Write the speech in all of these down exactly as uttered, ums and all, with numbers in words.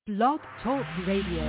Blog Talk Radio.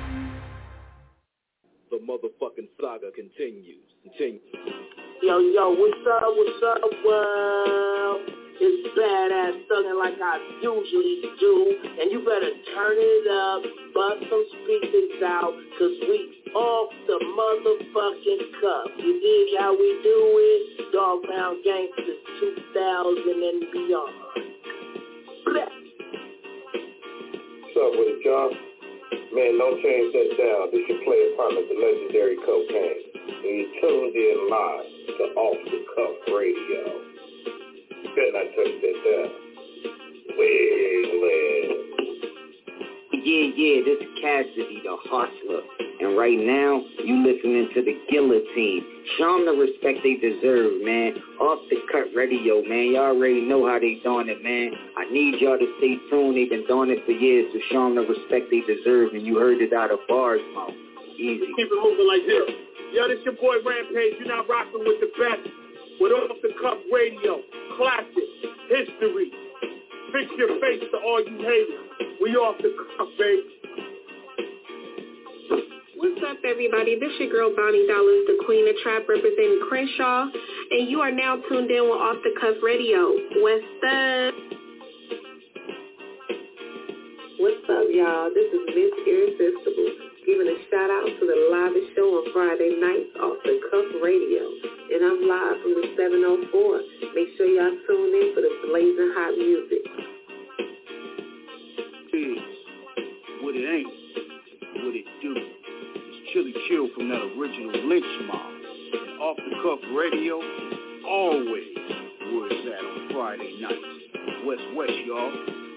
The motherfucking saga continues. Continues. Yo, yo, what's up, what's up, world? It's badass thugging like I usually do, and you better turn it up, bust some speakers out, cause we off the motherfucking cuff. You dig how we do it? Dog Pound Gangsters two thousand and beyond. Blech. What's up with it, John? Man, don't change that down. This your player partner, the legendary Cocaine. And you tuned in live to Off the Cuff Radio. Better not touch that down. Well, Yeah, yeah, this is Cassidy, the hustler. And right now, you listening to the Guillotine. Show them the respect they deserve, man. Off the Cut Radio, man. Y'all already know how they doing it, man. I need y'all to stay tuned. They've been doing it for years, so show them the respect they deserve. And you heard it out of bars, mouth. Easy. Keep it moving like this. Yo, this your boy Rampage. You're not rocking with the best. With Off the Cuff Radio. Classic. History. Fix your face to all you haters. We off the cuff, baby. What's up, everybody? This your girl, Bonnie Dollars, the Queen of Trap, representing Crenshaw, and you are now tuned in with Off the Cuff Radio. What's up? What's up, y'all? This is Miss Irresistible, giving a shout-out to the livest show on Friday nights, Off the Cuff Radio. And I'm live from the seven oh four. Make sure y'all tune in for the blazing hot music. Is what it ain't, what it do. It's Chili Chill from that original Lynch Mob. And Off the Cuff Radio, always where it's at on Friday nights. West West, y'all.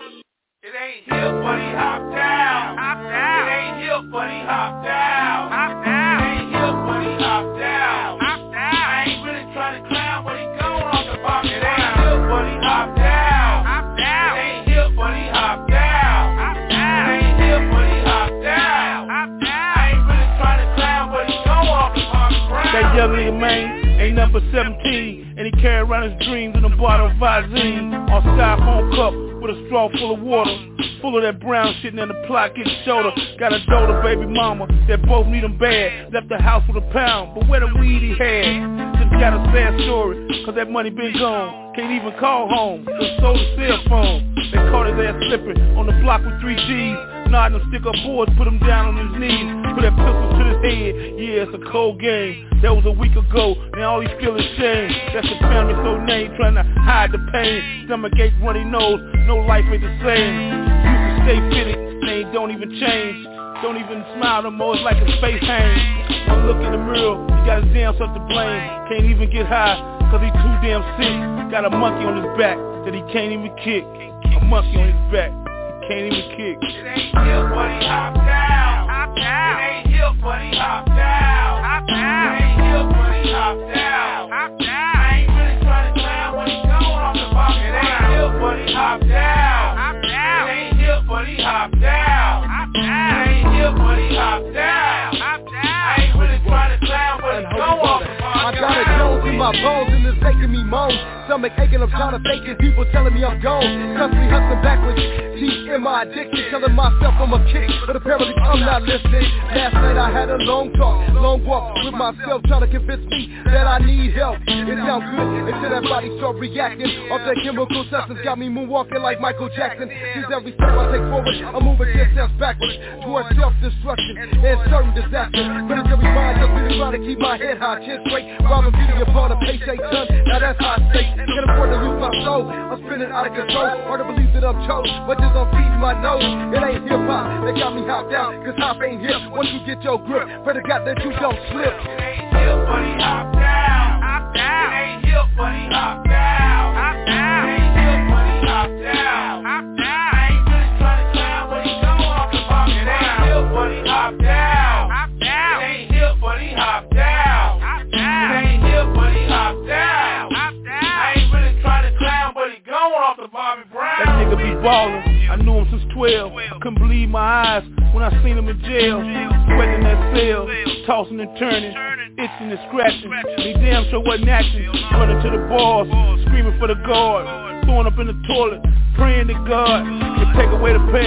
It ain't hip, but he hop down. Hop down. It ain't hip, but he hop down. Hop down. It ain't hip, but he hop down. Hop down. I ain't really trying to clown, but he going off the box. It ain't hip, but he hop down. Hop down. It ain't hip, but he hop down. Hop down. It ain't hip, but he hop down. Hop down. I ain't really trying to clown, but he going off the box. That young nigga, man, ain't number seventeen, and he carry around his dreams in a bottle of Visine on styrofoam cup with a straw full of water, full of that brown shit, and then the plot gets shoulder. Got a daughter, baby mama, that both need him bad. Left the house with a pound, but where the weed he had? Just got a sad story, cause that money been gone. Can't even call home, just sold a cell phone. They caught his ass slipping on the block with three G's. Nodding them stick-up boards, put him down on his knees. Put that pistol to his head, yeah, it's a cold game. That was a week ago, now all he feel is shame. That's the family so named, trying to hide the pain. Stomach ache, runny nose, no life ain't the same. Used to stay fitted, they don't even change. Don't even smile no more, it's like his face hangs. One look in the mirror, he got his damn self to blame. Can't even get high, cause he too damn sick. Got a monkey on his back that he can't even kick. A monkey on his back, he can't even kick. It ain't hip, but he hop down. Hop down. It ain't hip, but he hop down. Hop down. It ain't hip, but he hop down. Hop down. I ain't really trying to clown, but he going off the box. It ain't hip, but he hop down. Hop down. It ain't hip, but he hop down. Hop down. It ain't hip, but he hop down. Hop down. I ain't really trying to clown, but he going off the box. I got a Jones in my bones and it's making me moan. Stomach aching, I'm trying to fake it, people telling me I'm gone. Constantly hustling backwards, deep in my addiction, telling myself I'm a kick, but apparently I'm not listening. Last night I had a long talk, long walk with myself, trying to convince me that I need help. It sounds good until that body start reacting. All that chemical substance got me moonwalking like Michael Jackson. Since every step I take forward, I'm moving ten steps backwards towards self-destruction and certain disaster. But it's every mind just really trying to keep my head high, chin straight, robbing beauty upon a paycheck done. Now that's high stakes. Can't afford to lose my soul, I'm spinning out of control. Hard to believe that I'm chose, but just I'm feeding my nose. It ain't hip-hop, they got me hopped down, cause hop ain't hip. Once you get your grip, pray to God that you don't slip. It ain't hip, but he hop down. Hop down. It ain't hip, but he hop down. Hop down. It ain't hip, but he hop down. Hop down. I ain't really trying to clown, but he going off the box. It ain't hip, but he hop down. Hop down. It ain't hip, but he hop down. Hop down. It ain't hip, but he hop down. Hop down. I ain't really trying to clown, but he going off the Bobby Brown. That nigga be ballin', I knew him since twelve. I couldn't believe my eyes when I seen him in jail. Sweating that cell, tossing and turning, itching and scratching. He damn sure wasn't acting. Running to the bars, screaming for the guard, throwing up in the toilet, praying to God to take away the pain.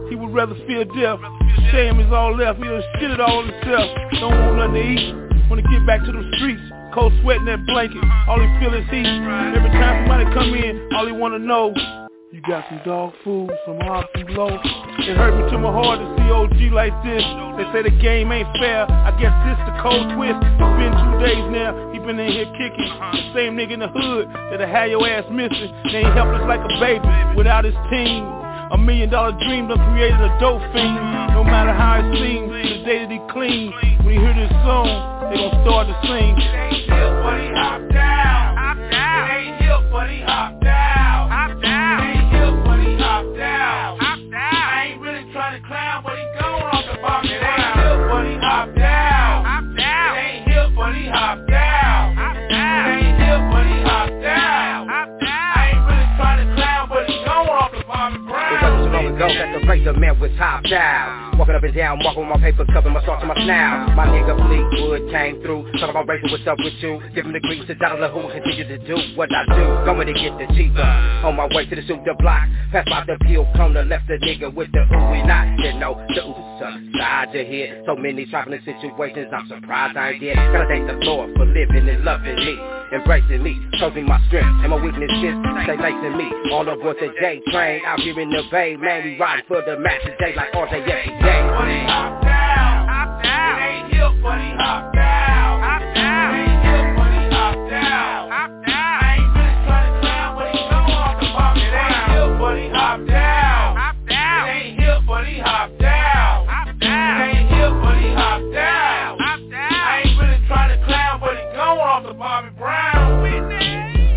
he would rather fear death. Shame is all left, he done shit it all himself. Don't want nothing to eat, wanna get back to the streets. Cold sweating that blanket, all he feel is heat. Every time somebody come in, all he wanna know, you got some dog food, some hot, some low. It hurt me to my heart to see O G like this. They say the game ain't fair, I guess this the cold twist. It's been two days now, he been in here kicking. The same nigga in the hood that'll have your ass missing. They ain't helpless like a baby without his team. A million dollar dream done created a dope fiend. No matter how it seems, the day that he clean. When he hear this song, they gon' start to sing. It ain't hip, but he hopped down. Hop down. It ain't hip, but he hopped down. Hop down. It ain't hip, but he hopped down. Hop down. I ain't really trying to clown, but he gone off the box. It ain't hip, but he hopped down. Hop down. It ain't hip, but he hopped down. Hop down. It ain't hip, but he hopped down. Hop down. I ain't really trying to clown, but he gone off the box. It wasn't so long ago that the razor man was hopped out. Walking up and down, walking with my papers, covering my sauce and my snout. My nigga Fleetwood came through, talking about racing, what's up with you? Give him the grease, the dollar who will continue to do what I do. Going to get the cheaper, on my way to the super block. Pass by the peel corner, left the nigga with the ooh and I. You know, the ooh side you hear. So many traveling situations, I'm surprised I ain't dead. Gotta thank the Lord for living and loving me, embracing me, choosing my strength and my weaknesses. Stay lacing me, all aboard the J train, out here in the Bay, man, we riding for the match today like all day, every day. But he hopped down, hop down. It ain't hip, but he hopped down, hop down. It ain't hip, but he hopped down, hop down. I ain't really trying to clown, but he gone off the box. It ain't hip, but he hopped down, hop down. It ain't hip, but he hopped down, hop down. It ain't hip, but he hopped down, hop down. I ain't really trying to clown, but he gone off the Bobby Brown. Witness.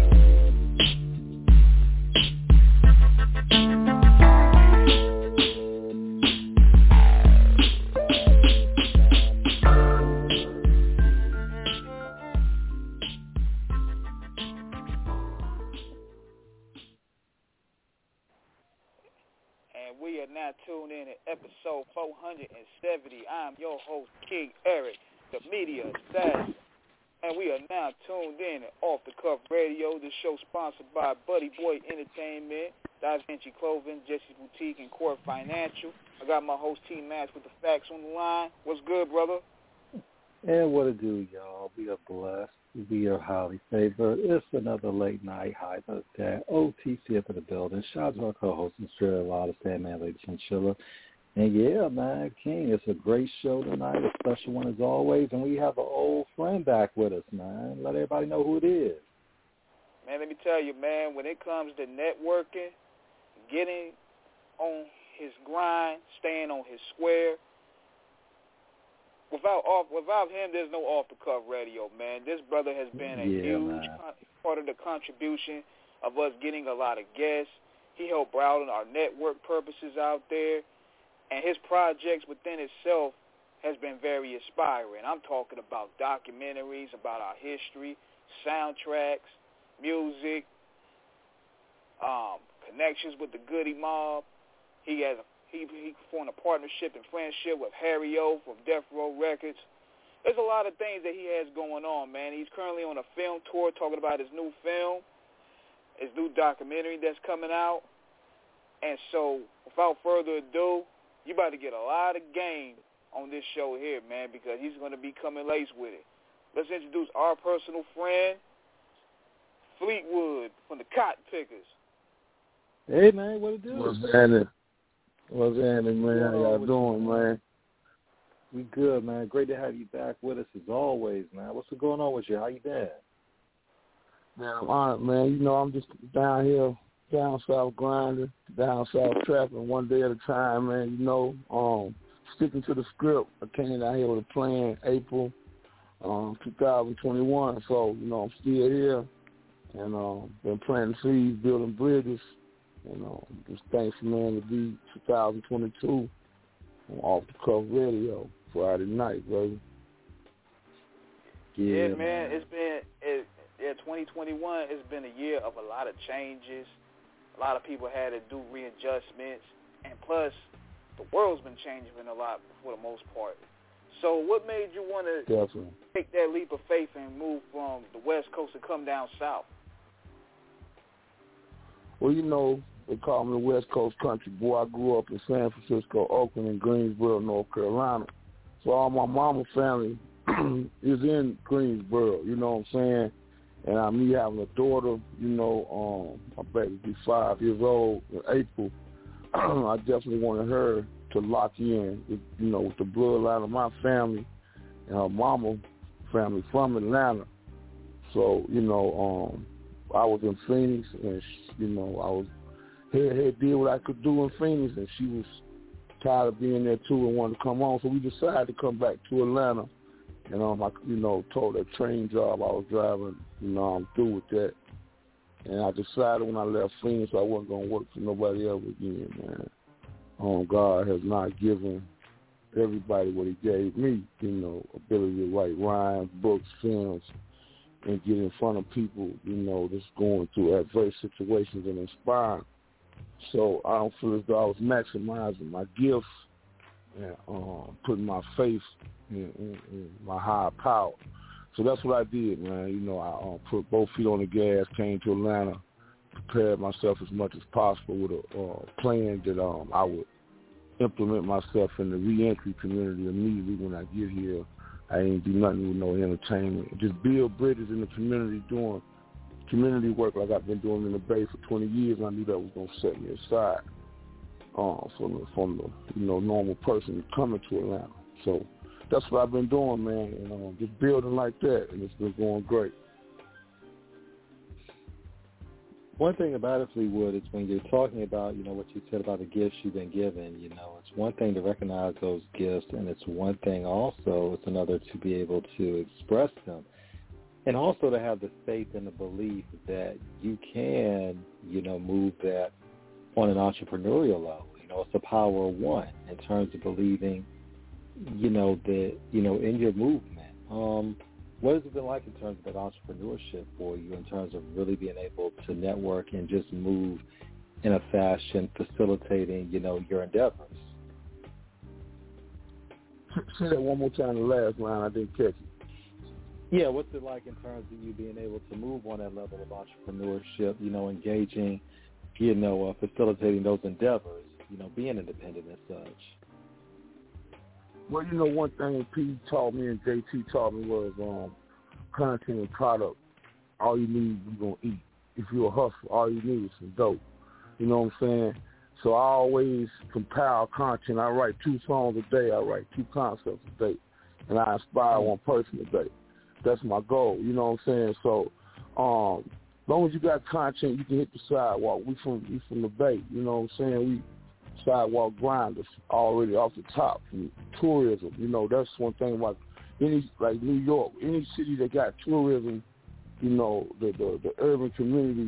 We are now tuned in at episode four hundred seventy. I'm your host, King Eric, the media assassin. And we are now tuned in at Off the Cuff Radio. This show sponsored by Buddy Boy Entertainment, Da Vinci Clothing, Jesse's Boutique, and Core Financial. I got my host, T-Max, with the facts on the line. What's good, brother? And what it do, y'all? We are blessed. We are highly favored. It's another late night high note that O T C up in the building. Shout out to our co-host, Mister A lot of Stand-Man, Lady Chinchilla. And yeah, man, King, it's a great show tonight, a special one as always. And we have an old friend back with us, man. Let everybody know who it is. Man, let me tell you, man, when it comes to networking, getting on his grind, staying on his square, Without off, without him, there's no off-the-cuff radio, man. This brother has been a yeah, huge con- part of the contribution of us getting a lot of guests. He helped broaden our network purposes out there, and his projects within itself has been very inspiring. I'm talking about documentaries about our history, soundtracks, music, um, connections with the Goody Mob. He has a He, he formed a partnership and friendship with Harry O from Death Row Records. There's a lot of things that he has going on, man. He's currently on a film tour talking about his new film, his new documentary that's coming out. And so, without further ado, you about to get a lot of game on this show here, man, because he's going to be coming laced with it. Let's introduce our personal friend, Fleetwood from the Cotton Pickers. Hey, man, what it do? What's happening? What's happening, man? How y'all doing, man? We good, man. Great to have you back with us as always, man. What's going on with you? How you been? Man, I'm honored, man. You know, I'm just down here, down south grinding, down south trapping one day at a time, man. You know, um, sticking to the script. I came down here with a plan April um, two thousand twenty-one, so, you know, I'm still here and um, been planting seeds, building bridges. You know, just thankful, man, to be two thousand twenty-two on Off the Cuff Radio Friday night, brother. Yeah, yeah man. man, it's been it, yeah, twenty twenty-one. It's been a year of a lot of changes. A lot of people had to do readjustments, and plus, the world's been changing a lot for the most part. So, what made you want to Definitely. take that leap of faith and move from the West Coast to come down south? Well, you know, they call me the West Coast country boy. I grew up in San Francisco, Oakland, and Greensboro, North Carolina. So all my mama family is in Greensboro, you know what I'm saying? And uh, me having a daughter, you know, um, my baby be five years old in April. I definitely wanted her to lock in, with, you know, with the bloodline of my family and her mama family from Atlanta. So, you know, um, I was in Phoenix, and, she, you know, I was head, head did what I could do in Phoenix, and she was tired of being there too and wanted to come home. So we decided to come back to Atlanta. And um, I, you know, told that train job I was driving, you know, I'm through with that. And I decided when I left Phoenix I wasn't going to work for nobody else again, man. Um, God has not given everybody what he gave me, you know, ability to write rhymes, books, films, and get in front of people, you know, that's going through adverse situations and inspiring. So I don't feel as though I was maximizing my gifts and um, putting my faith in, in, in my higher power. So that's what I did, man. You know, I um, put both feet on the gas, came to Atlanta, prepared myself as much as possible with a uh, plan that um, I would implement myself in the re-entry community immediately when I get here. I ain't do nothing with no entertainment. Just build bridges in the community, doing community work like I've been doing in the Bay for twenty years, and I knew that was going to set me aside uh, from, the, from the you know normal person coming to Atlanta. So that's what I've been doing, man, and um, just building like that, and it's been going great. One thing about it, Fleetwood, is when you're talking about, you know, what you said about the gifts you've been given, you know, it's one thing to recognize those gifts, and it's one thing also, it's another to be able to express them. And also to have the faith and the belief that you can, you know, move that on an entrepreneurial level. You know, it's the power of one in terms of believing, you know, that, you know, in your movement. Um, what has it been like in terms of that entrepreneurship for you, in terms of really being able to network and just move in a fashion facilitating, you know, your endeavors? Say that one more time, the last line, I didn't catch it. Yeah, what's it like in terms of you being able to move on that level of entrepreneurship, you know, engaging, you know, uh, facilitating those endeavors, you know, being independent and such? Well, you know, one thing P taught me and J T taught me was um, content and product. All you need, you're going to eat. If you're a hustler, all you need is some dope. You know what I'm saying? So I always compile content. I write two songs a day. I write two concepts a day. And I inspire one person a day. That's my goal, you know what I'm saying? So, um, as long as you got content, you can hit the sidewalk. We from we from the Bay, you know what I'm saying? We sidewalk grinders already off the top. From tourism, you know, that's one thing about any, like New York, any city that got tourism, you know, the the, the urban community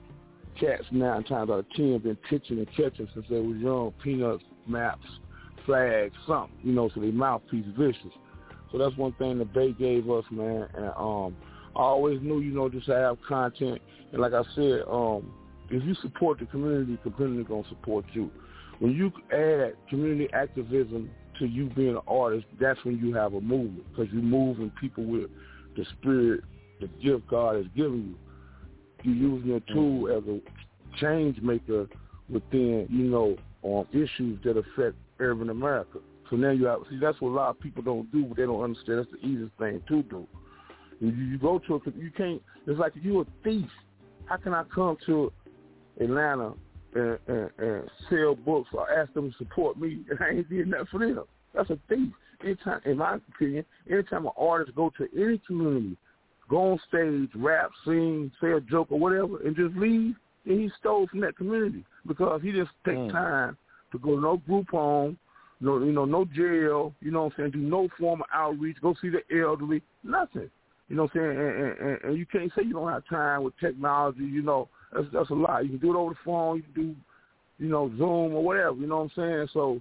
cats nine times out of ten been pitching and catching since they was young. Peanuts, maps, flags, something, you know, so they mouthpiece vicious. So that's one thing the Bay gave us, man. And um, I always knew, you know, just to have content. And like I said, um, if you support the community, the community going to support you. When you add community activism to you being an artist, that's when you have a movement, because you're moving people with the spirit, the gift God has given you. You're using a tool as a change maker within, you know, um, issues that affect urban America. So now you have, see, that's what a lot of people don't do, but they don't understand. That's the easiest thing to do. You, you go to a, you can't, it's like you're a thief. How can I come to Atlanta and, and, and sell books or ask them to support me and I ain't did nothing for them? That's a thief. Anytime, in my opinion, anytime an artist go to any community, go on stage, rap, sing, say a joke or whatever, and just leave, then he stole from that community because he didn't take mm. time to go to no group home, no, you know, no jail, you know what I'm saying, do no form of outreach, go see the elderly, nothing. You know what I'm saying? And, and, and you can't say you don't have time with technology, you know, that's, that's a lot. You can do it over the phone, you can do, you know, Zoom or whatever, you know what I'm saying? So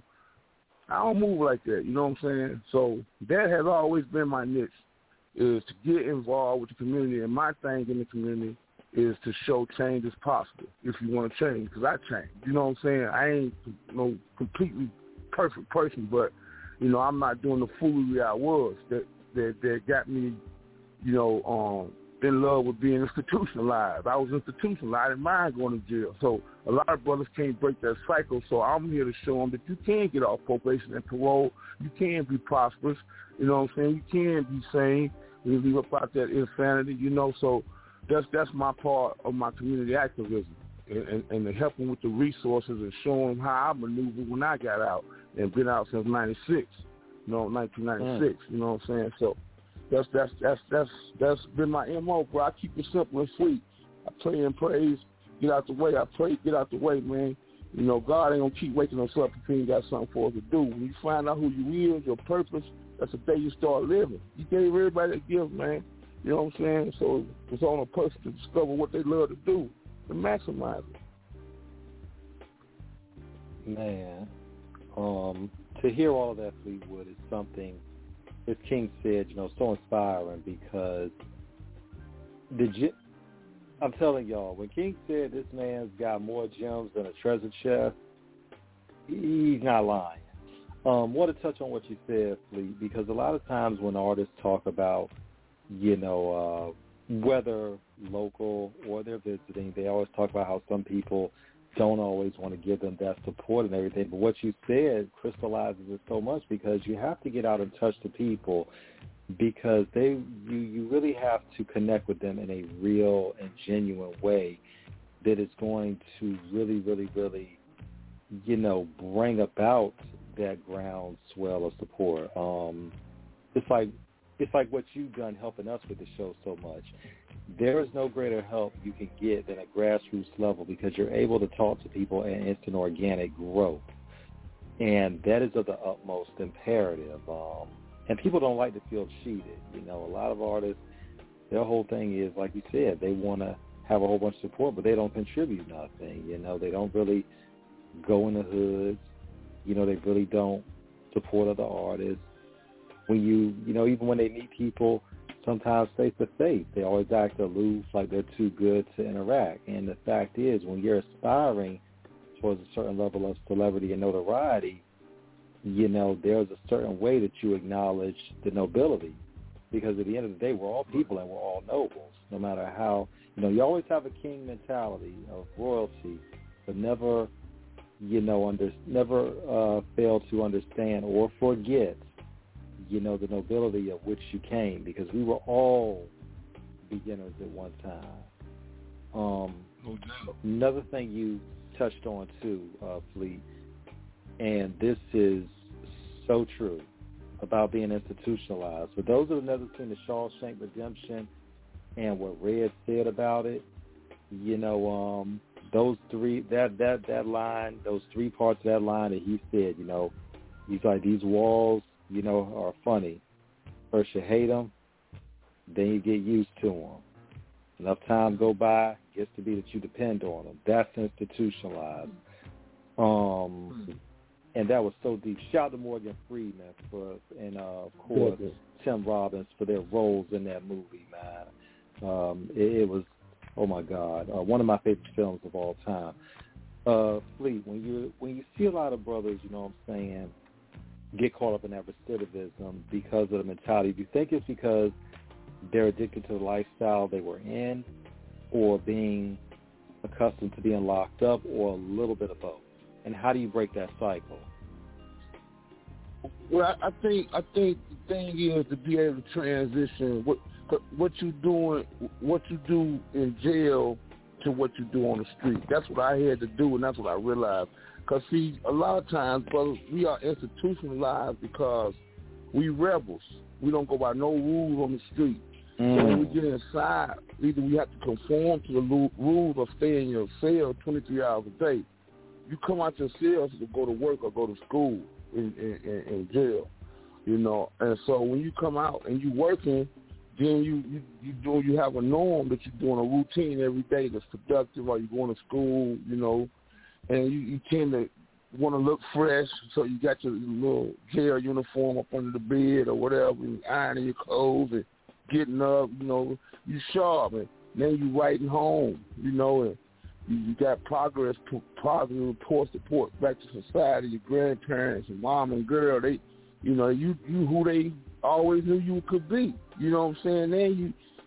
I don't move like that, you know what I'm saying? So that has always been my niche, is to get involved with the community, and my thing in the community is to show change is possible if you want to change, because I change. You know what I'm saying? I ain't no completely perfect person, but, you know, I'm not doing the foolery I was that, that, that got me, you know, um, in love with being institutionalized. I was institutionalized. I didn't mind going to jail. So a lot of brothers can't break that cycle. So I'm here to show them that you can get off probation and parole. You can be prosperous. You know what I'm saying? You can be sane. You leave up out that insanity, you know. So that's that's my part of my community activism. And, and, and helping with the resources and showing them how I maneuvered when I got out and been out since ninety-six, you know, nineteen ninety-six, mm. you know what I'm saying? So that's that's that's that's that's been my M O, bro. I keep it simple and sweet. I pray and praise, get out the way. I pray, get out the way, man. You know, God ain't gonna keep waking us up if He ain't got something for us to do. When you find out who you is, your purpose, that's the day you start living. You gave everybody a gift, man. You know what I'm saying? So it's on a person to discover what they love to do. To maximize it. Man, um, to hear all of that, Fleetwood, is something, as King said, you know, so inspiring because the ge- I'm telling y'all, when King said this man's got more gems than a treasure chest, he's not lying. Um, want to touch on what you said, Fleet, because a lot of times when artists talk about, you know, uh, whether local or they're visiting, they always talk about how some people don't always want to give them that support and everything. But what you said crystallizes it so much because you have to get out and touch the people because they you, you really have to connect with them in a real and genuine way that is going to really, really, really, you know, bring about that groundswell of support. Um, it's like It's like what you've done helping us with the show so much. There is no greater help you can get than a grassroots level because you're able to talk to people and instant organic growth. And that is of the utmost imperative. Um, and people don't like to feel cheated. You know, a lot of artists, their whole thing is, like you said, they want to have a whole bunch of support, but they don't contribute nothing. You know, they don't really go in the hoods. You know, they really don't support other artists. When you, you know, even when they meet people, sometimes face-to-face, they always act aloof, like they're too good to interact. And the fact is, when you're aspiring towards a certain level of celebrity and notoriety, you know, there's a certain way that you acknowledge the nobility. Because at the end of the day, we're all people and we're all nobles, no matter how, you know, you always have a king mentality of royalty, but never, you know, under, never uh, fail to understand or forget, you know, the nobility of which you came, because we were all beginners at one time. Um, no doubt. Another thing you touched on, too, uh, Fleet, and this is so true about being institutionalized. For those that have never seen the Shawshank Redemption and what Red said about it, you know, um, those three, that, that, that line, those three parts of that line that he said, you know, he's like, these walls, you know, are funny. First you hate them, then you get used to them. Enough time go by, gets to be that you depend on them. That's institutionalized. Um, and that was so deep. Shout out to Morgan Freeman for, and uh, of course yeah, yeah. Tim Robbins for their roles in that movie, man. Um, it, it was, oh my God, uh, one of my favorite films of all time. Uh, Fleet, when you when you see a lot of brothers, you know what I'm saying, get caught up in that recidivism because of the mentality, do you think it's because they're addicted to the lifestyle they were in, or being accustomed to being locked up, or a little bit of both? And how do you break that cycle? Well, I think I think the thing is to be able to transition what what you doing, what you do in jail to what you do on the street. That's what I had to do, and that's what I realized. Because, see, a lot of times, brothers, we are institutionalized because we rebels. We don't go by no rules on the street. Mm. So when we get inside, either we have to conform to the lo- rules or stay in your cell twenty-three hours a day. You come out your cell to go to work or go to school in, in, in, in jail, you know. And so when you come out and you working, then you, you, you do you have a norm that you're doing a routine every day that's productive, or you're going to school, you know. And you, you tend to want to look fresh, so you got your little jail uniform up under the bed or whatever, and ironing your clothes and getting up, you know, you sharp, and then you writing home, you know, and you, you got progress, positive reports, report back to society, your grandparents and mom and girl, they, you know, you, you who they always knew you could be, you know what I'm saying? Then you,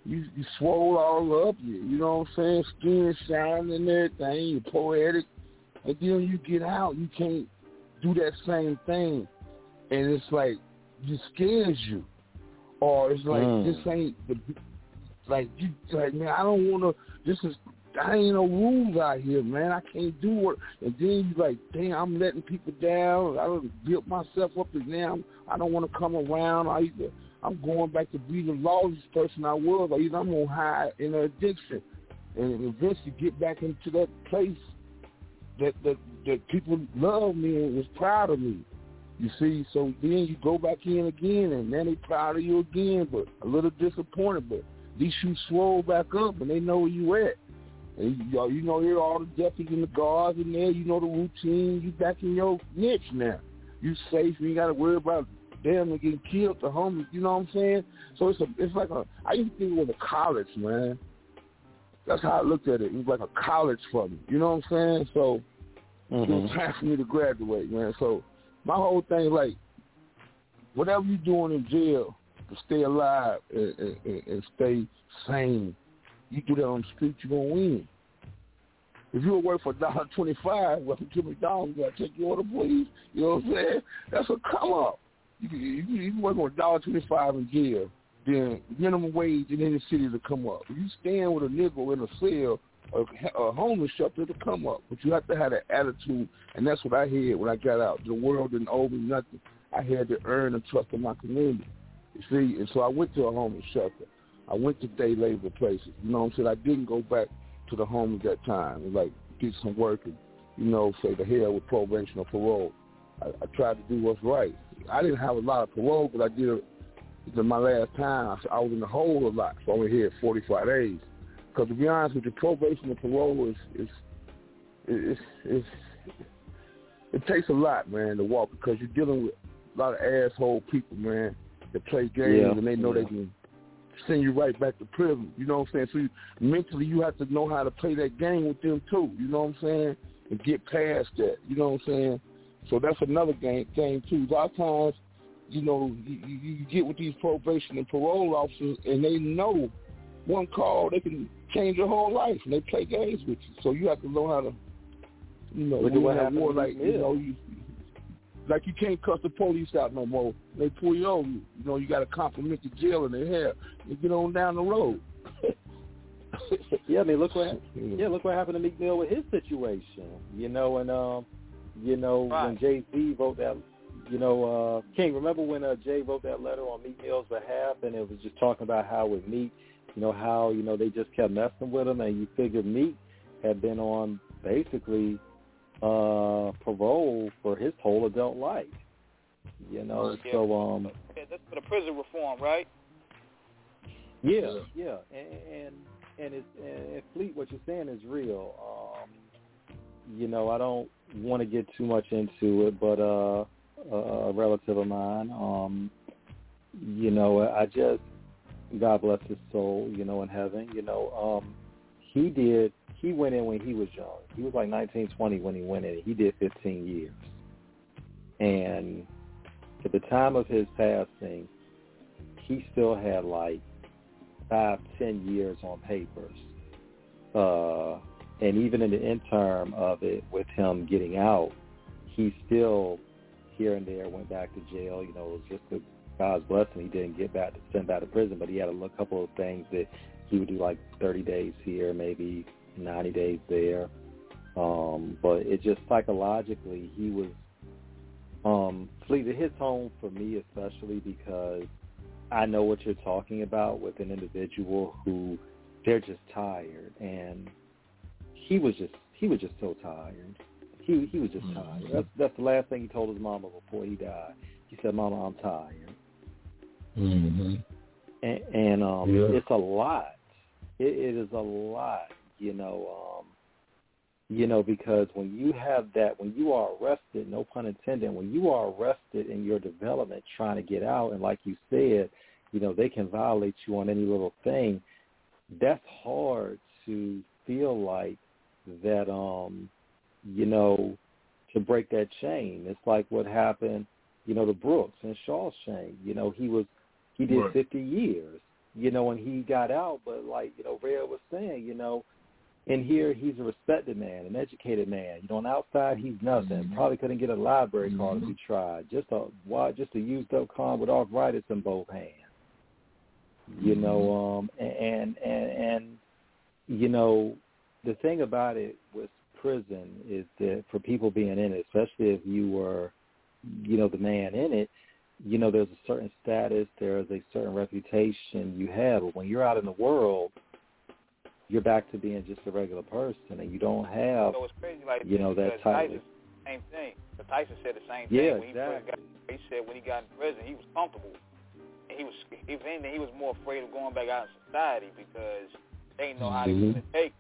you you swole all up, you, you know what I'm saying, skin shining and everything, you're poetic, and then you get out, you can't do that same thing, and it's like, it scares you, or it's like, mm. this ain't, the, like, you, like, man, I don't want to, this is, I ain't no rules out here, man, I can't do it, and then you like, damn, I'm letting people down, I done built myself up, and now I don't want to come around, I either, I'm going back to be the lawless person I was, or either I'm going to hide in an addiction and eventually get back into that place that, that that people love me and was proud of me. You see, so then you go back in again, and then they proud of you again, but a little disappointed, but at least you swole back up, and they know where you at. And you, you know, here all the deputies and the guards in there, you know the routine, you back in your niche now. You safe, you ain't got to worry about damn they're getting killed, the homeless, you know what I'm saying? So it's a, it's like a, I used to think it was a college, man. That's how I looked at it. It was like a college for me, you know what I'm saying? So mm-hmm. it was time for me to graduate, man. So my whole thing, like, whatever you're doing in jail to stay alive and, and, and stay sane, you do that on the street, you're going to win. If you work for a dollar twenty-five, welcome to McDonald's, you got to take your order, please. You know what I'm saying? That's a come-up. You can, you, you can work on a dollar twenty-five in jail, then minimum wage in any city to come up. If you stand with a nigga in a cell, a, a homeless shelter to come up, but you have to have that attitude, and that's what I had when I got out. The world didn't owe me nothing. I had to earn the trust of my community. You see, and so I went to a homeless shelter. I went to day labor places. You know what I'm saying? I didn't go back to the home at that time and, like, get some work and, you know, say the hell with probation or parole. I, I tried to do what's right. I didn't have a lot of parole, but I did it in my last time. I, I was in the hole a lot, so I only had forty-five days. Because to be honest with you, probation and parole is, is, is, is, is it takes a lot, man, to walk, because you're dealing with a lot of asshole people, man, that play games yeah. and they know yeah. they can send you right back to prison. You know what I'm saying? So you, mentally you have to know how to play that game with them too. You know what I'm saying? And get past that. You know what I'm saying? So that's another game, game too. A lot of times, you know, you, you get with these probation and parole officers, and they know one call they can change your whole life, and they play games with you. So you have to know how to, you know, Look at what happened war, to like you know, you like you can't cuss the police out no more. They pull you over. You know, you got to compliment the jail in their hair and get on down the road. yeah, I mean, look what yeah, look what happened to Meek Mill with his situation. You know, and um, you know right. when Jay-Z wrote that, you know, uh, King, remember when uh, Jay wrote that letter on Meek Mill's behalf, and it was just talking about how with Meek, you know, how you know they just kept messing with him, and you figured Meek had been on basically uh, parole for his whole adult life. You know, yeah. so um, yeah, that's for the prison reform, right? Yeah, yeah, and and and, it's, and Fleet, what you're saying is real. Um, you know, I don't want to get too much into it, but uh, a relative of mine, um, you know, I just, God bless his soul, you know, in heaven, you know, um, he did, he went in when he was young. He was like nineteen, twenty when he went in. He did fifteen years. And at the time of his passing, he still had like five, ten years on papers. Uh, and even in the interim of it, with him getting out, he still here and there went back to jail. You know, it was just a God's blessing. He didn't get back to sent back to prison, but he had a couple of things that he would do, like thirty days here, maybe ninety days there. Um, but it just psychologically, he was um, Fleet. It hits home for me especially because I know what you're talking about with an individual who they're just tired, and he was just he was just so tired. He he was just mm-hmm. tired. That's that's the last thing he told his mama before he died. He said, "Mama, I'm tired." Mm-hmm. And, and um, yeah. it's a lot. It, it is a lot, you know. Um, you know, because when you have that, when you are arrested, no pun intended, when you are arrested in your development trying to get out, and like you said, you know, they can violate you on any little thing. That's hard to feel like that. Um, you know, to break that chain. It's like what happened, you know, to Brooks and Shawshank. You know, he was he did right. fifty years. you know, when he got out. But like, you know, Red was saying, you know, in here he's a respected man, an educated man. You know, on the outside he's nothing. Probably couldn't get a library card if he tried. Just a why, just a used up con with arthritis in both hands. You know, um, and and and you know, the thing about it with prison is that for people being in it, especially if you were, you know, the man in it, you know, there's a certain status, there's a certain reputation you have. But when you're out in the world, you're back to being just a regular person, and you don't have, so it's crazy, like, you know, that type of same thing. But Tyson said the same yeah, thing. When exactly. he, got, he said when he got in prison, he was comfortable. And he was, if anything, he was more afraid of going back out in society because they didn't know how mm-hmm. they were going to take.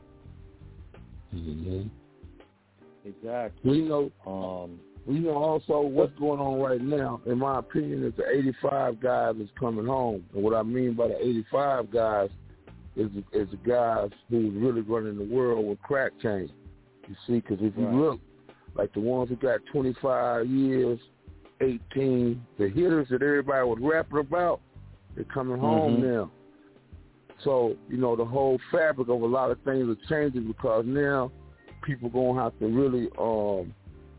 Mm-hmm. Exactly. We know, um, we know also what's going on right now, in my opinion, is the eighty-five guys is coming home. And what I mean by the eighty-five guys is, is the guys who's really running the world with crack chains. You see, because if you right. look, like the ones who got twenty-five years, eighteen, the hitters that everybody was rapping about, they're coming home mm-hmm. now. So, you know, the whole fabric of a lot of things are changing because now people going to have to really, um,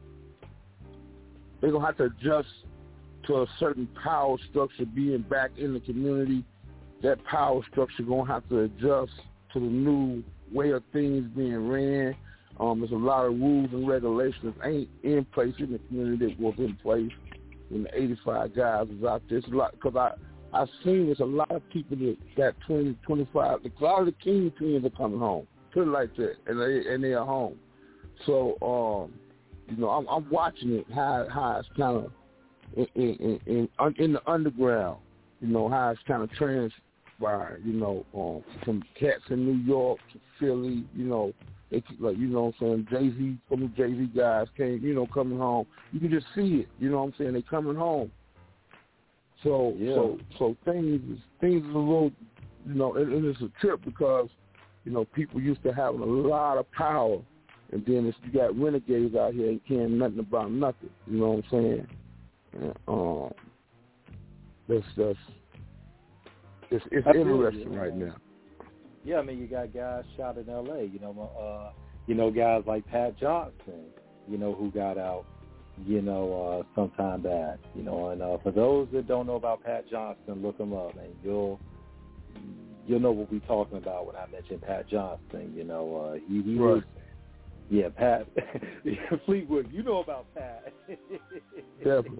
they're going to have to adjust to a certain power structure being back in the community. That power structure going to have to adjust to the new way of things being ran. Um, there's a lot of rules and regulations that ain't in place in the community that was in place when the eighty-five guys was out there. It's a lot, because I, I've seen there's a lot of people that got twenty, twenty-five. A lot of the kingpins are coming home, put it like that, and they and they are home. So, um, you know, I'm, I'm watching it how how it's kind of in in, in in the underground. You know how it's kind of transpired. You know, um, from cats in New York to Philly. You know, they like you know what I'm saying. Jay-Z, some of the Jay-Z guys came. You know, coming home. You can just see it. You know what I'm saying? They coming home. So yeah. so so things things is a little, you know, and, and it's a trip because, you know, people used to having a lot of power, and then it's, you got renegades out here and caring nothing about nothing. You know what I'm saying? And, um, that's that's it's it's interesting right now. Yeah, I mean, you got guys shot in L A. You know, uh, you know, guys like Pat Johnson. You know, who got out. You know, uh, sometime back, you know, and uh, for those that don't know about Pat Johnson, look him up, and you'll you'll know what we're talking about when I mention Pat Johnson. You know, uh, he, he right. was, yeah, Pat Fleetwood. You know about Pat, definitely.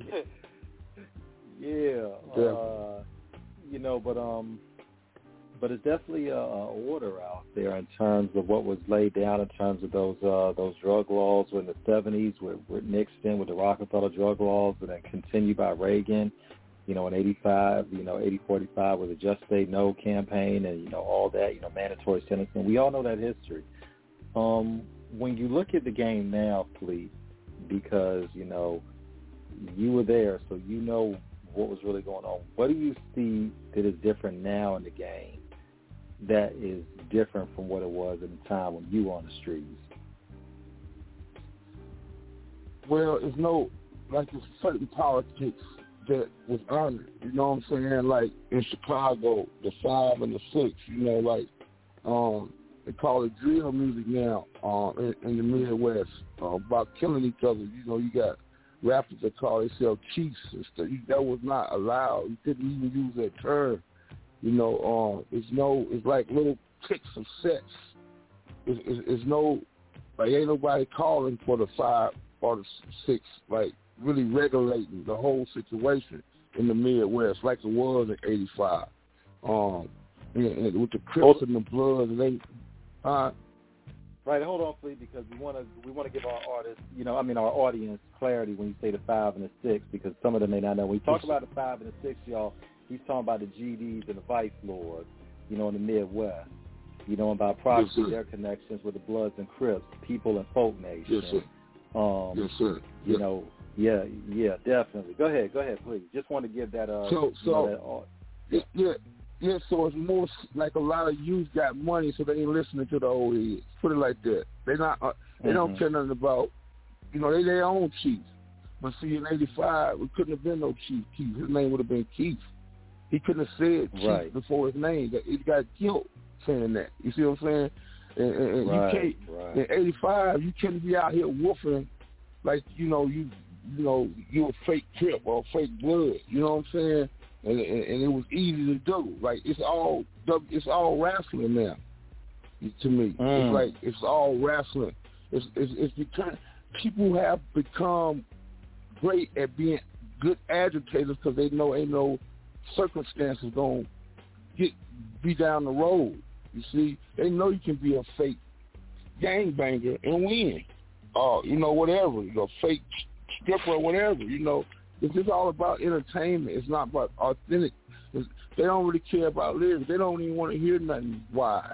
yeah, definitely. Uh, you know, but um. But it's definitely a, a order out there in terms of what was laid down in terms of those uh, those drug laws in the seventies with, with Nixon, with the Rockefeller drug laws, and then continued by Reagan, you know, in eighty-five, you know, eighty forty-five with the Just Say No campaign and, you know, all that, you know, mandatory sentencing. We all know that history. Um, when you look at the game now, Fleet, because, you know, you were there, so you know what was really going on. What do you see that is different now in the game that is different from what it was at the time when you were on the streets? Well, it's no, like there's certain politics that was honored. You know what I'm saying? Like in Chicago, the five and the six, you know, like um, they call it drill music now uh, in, in the Midwest uh, about killing each other. You know, you got rappers that call themselves chiefs and stuff. That was not allowed. You couldn't even use that term. You know, uh, it's no, it's like little ticks of sets. It's, it's, it's no, like ain't nobody calling for the five or the six, like really regulating the whole situation in the Midwest like it was in eighty-five. Um, and, and with the Crips and the Bloods, and they, uh, Right, hold on, please, because we want to we want to give our artists, you know, I mean our audience clarity when you say the five and the six, because some of them may not know. When you talk about the five and the six, y'all, he's talking about the G Ds and the Vice Lords, you know, in the Midwest. You know about probably yes, their connections with the Bloods and Crips, People and Folk Nation. Yes, sir. Um, yes, sir. You yes. know, yeah, yeah, definitely. Go ahead, go ahead, please. Just want to give that. Uh, so, so, you know, that, uh, yeah. Yeah, so it's more like a lot of youth got money, so they ain't listening to the old heads. Put it like that. They not. Uh, they mm-hmm. don't care nothing about. You know, they their own chief. But see, in eighty-five, we couldn't have been no Chief Keef. His name would have been Keith. He couldn't have said Chief right. before his name. He got killed saying that. You see what I'm saying? And, and, and right, you can't right. in eighty-five. You couldn't be out here woofing like you know you you know you a fake Crip or fake Blood. You know what I'm saying? And, and, and it was easy to do. Like it's all it's all wrestling now. To me, mm. it's like it's all wrestling. It's it's, it's because people have become great at being good agitators because they know ain't no circumstances gonna get be down the road. You see, they know you can be a fake gangbanger and win, or you know whatever, you know, fake stripper or whatever. You know, it's just all about entertainment. It's not about authentic. It's, they don't really care about lyrics. They don't even want to hear nothing wise.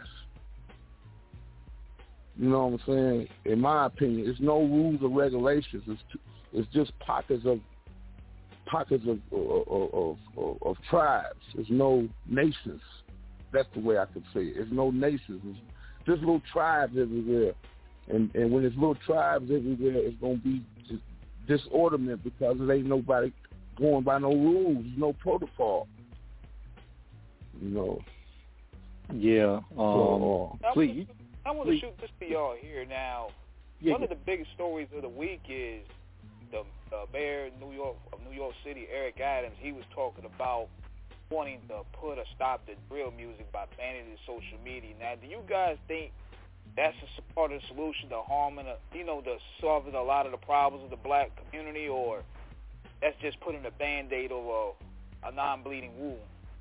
You know what I'm saying? In my opinion, it's no rules or regulations. It's it's just pockets of pockets of of, of, of, of tribes. There's no nations. That's the way I could say it. There's no nations. It's just little tribes everywhere. And and when there's little tribes everywhere, it's going to be just disorderment because there ain't nobody going by no rules, no protocol. You know. Yeah. Um, so, uh, please. I want to shoot this to y'all here now. Yeah, One yeah. of the biggest stories of the week is the uh, mayor of New York of New York City, Eric Adams. He was talking about wanting to put a stop to drill music by banning it in social media. Now, do you guys think that's a part of the solution to harming, a, you know, to solving a lot of the problems of the black community, or that's just putting a Band-Aid over a, a non-bleeding wound?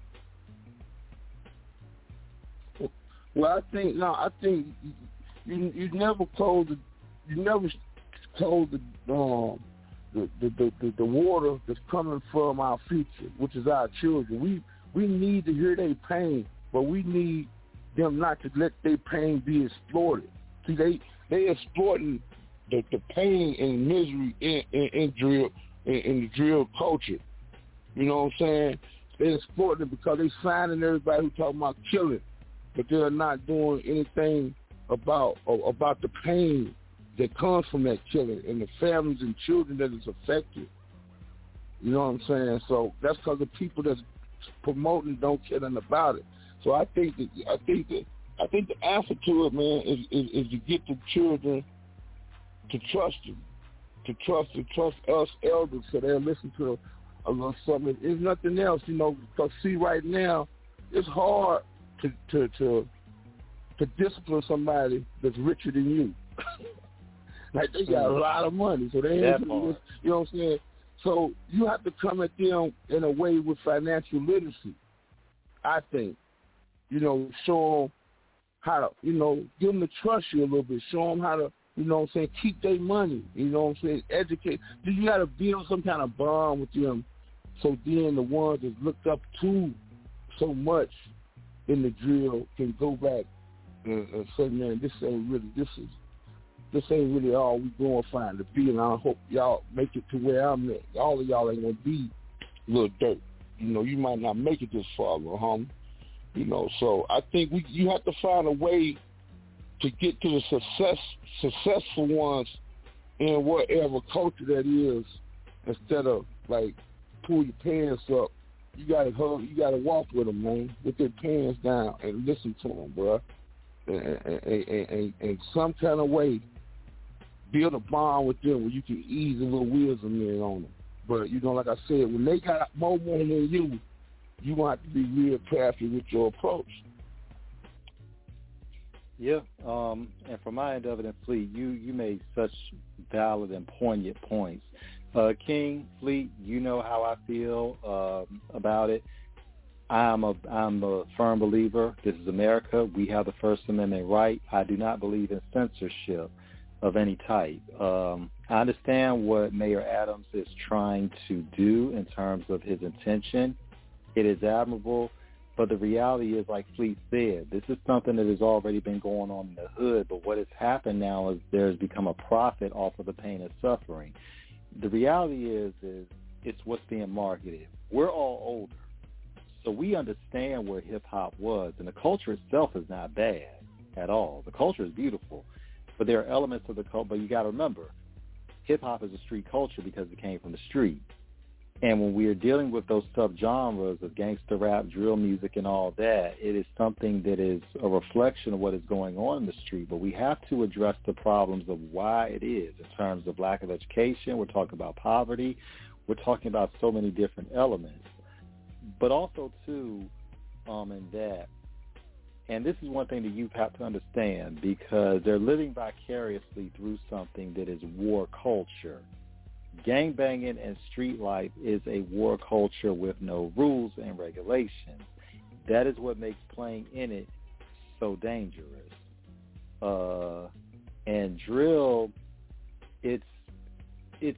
Well, I think no. I think you you never told the you never told the um the the, the the the water that's coming from our future, which is our children. We we need to hear their pain, but we need them not to let their pain be exploited. See, they they exploiting the, the pain and misery in in, in drill in, in the drill culture. You know what I'm saying? They exploiting it because they signing everybody who talking about killing. But they're not doing anything about about the pain that comes from that killing and the families and children that is affected. You know what I'm saying? So that's because the people that's promoting don't care nothing about it. So I think that I think that I think the answer to it, man, is, is, is to get the children to trust them, to trust to trust us elders, so they'll listen to a little something. There's nothing else, you know. Because see, right now, it's hard. To, to to to discipline somebody that's richer than you. Like they got a lot of money, so they ain't, you know what I'm saying? So you have to come at them in a way with financial literacy, I think. You know, show them how to, you know, give them to trust you a little bit. Show them how to, you know what I'm saying, keep their money. You know what I'm saying? Educate. You got to build some kind of bond with them so then the ones that looked up to so much in the drill can go back and, and say, man, this ain't really, this is, this ain't really all we going to find to be, and I hope y'all make it to where I'm at. All of y'all ain't going to be little dirt. You know, you might not make it this far, little homie. You know, so I think we you have to find a way to get to the success successful ones in whatever culture that is, instead of like pull your pants up. You gotta hug, you gotta walk with them, man, with their pants down and listen to them, bro. And, and, and, and, and some kind of way, build a bond with them where you can ease a little wisdom in on them. But you know, like I said, when they got more money than you, you gonna have to be real crafty with your approach. Yeah, um, and from my end of it, and Fleet, you you made such valid and poignant points. Uh, King, Fleet, you know how I feel uh, about it. I'm a I'm a firm believer. This is America. We have the First Amendment right. I do not believe in censorship of any type. Um, I understand what Mayor Adams is trying to do in terms of his intention. It is admirable, but the reality is, like Fleet said, this is something that has already been going on in the hood, but what has happened now is there's become a profit off of the pain and suffering. The reality is, is it's what's being marketed. We're all older, so we understand where hip-hop was, and the culture itself is not bad at all. The culture is beautiful, but there are elements of the culture, but you got to remember, hip-hop is a street culture because it came from the street. And when we are dealing with those subgenres of gangster rap, drill music, and all that, it is something that is a reflection of what is going on in the street. But we have to address the problems of why it is in terms of lack of education. We're talking about poverty. We're talking about so many different elements. But also, too, um, in that, and this is one thing that you have to understand, because they're living vicariously through something that is war culture. Gangbanging and street life is a war culture with no rules and regulations. That is what makes playing in it so dangerous. Uh, and drill, it's, it's,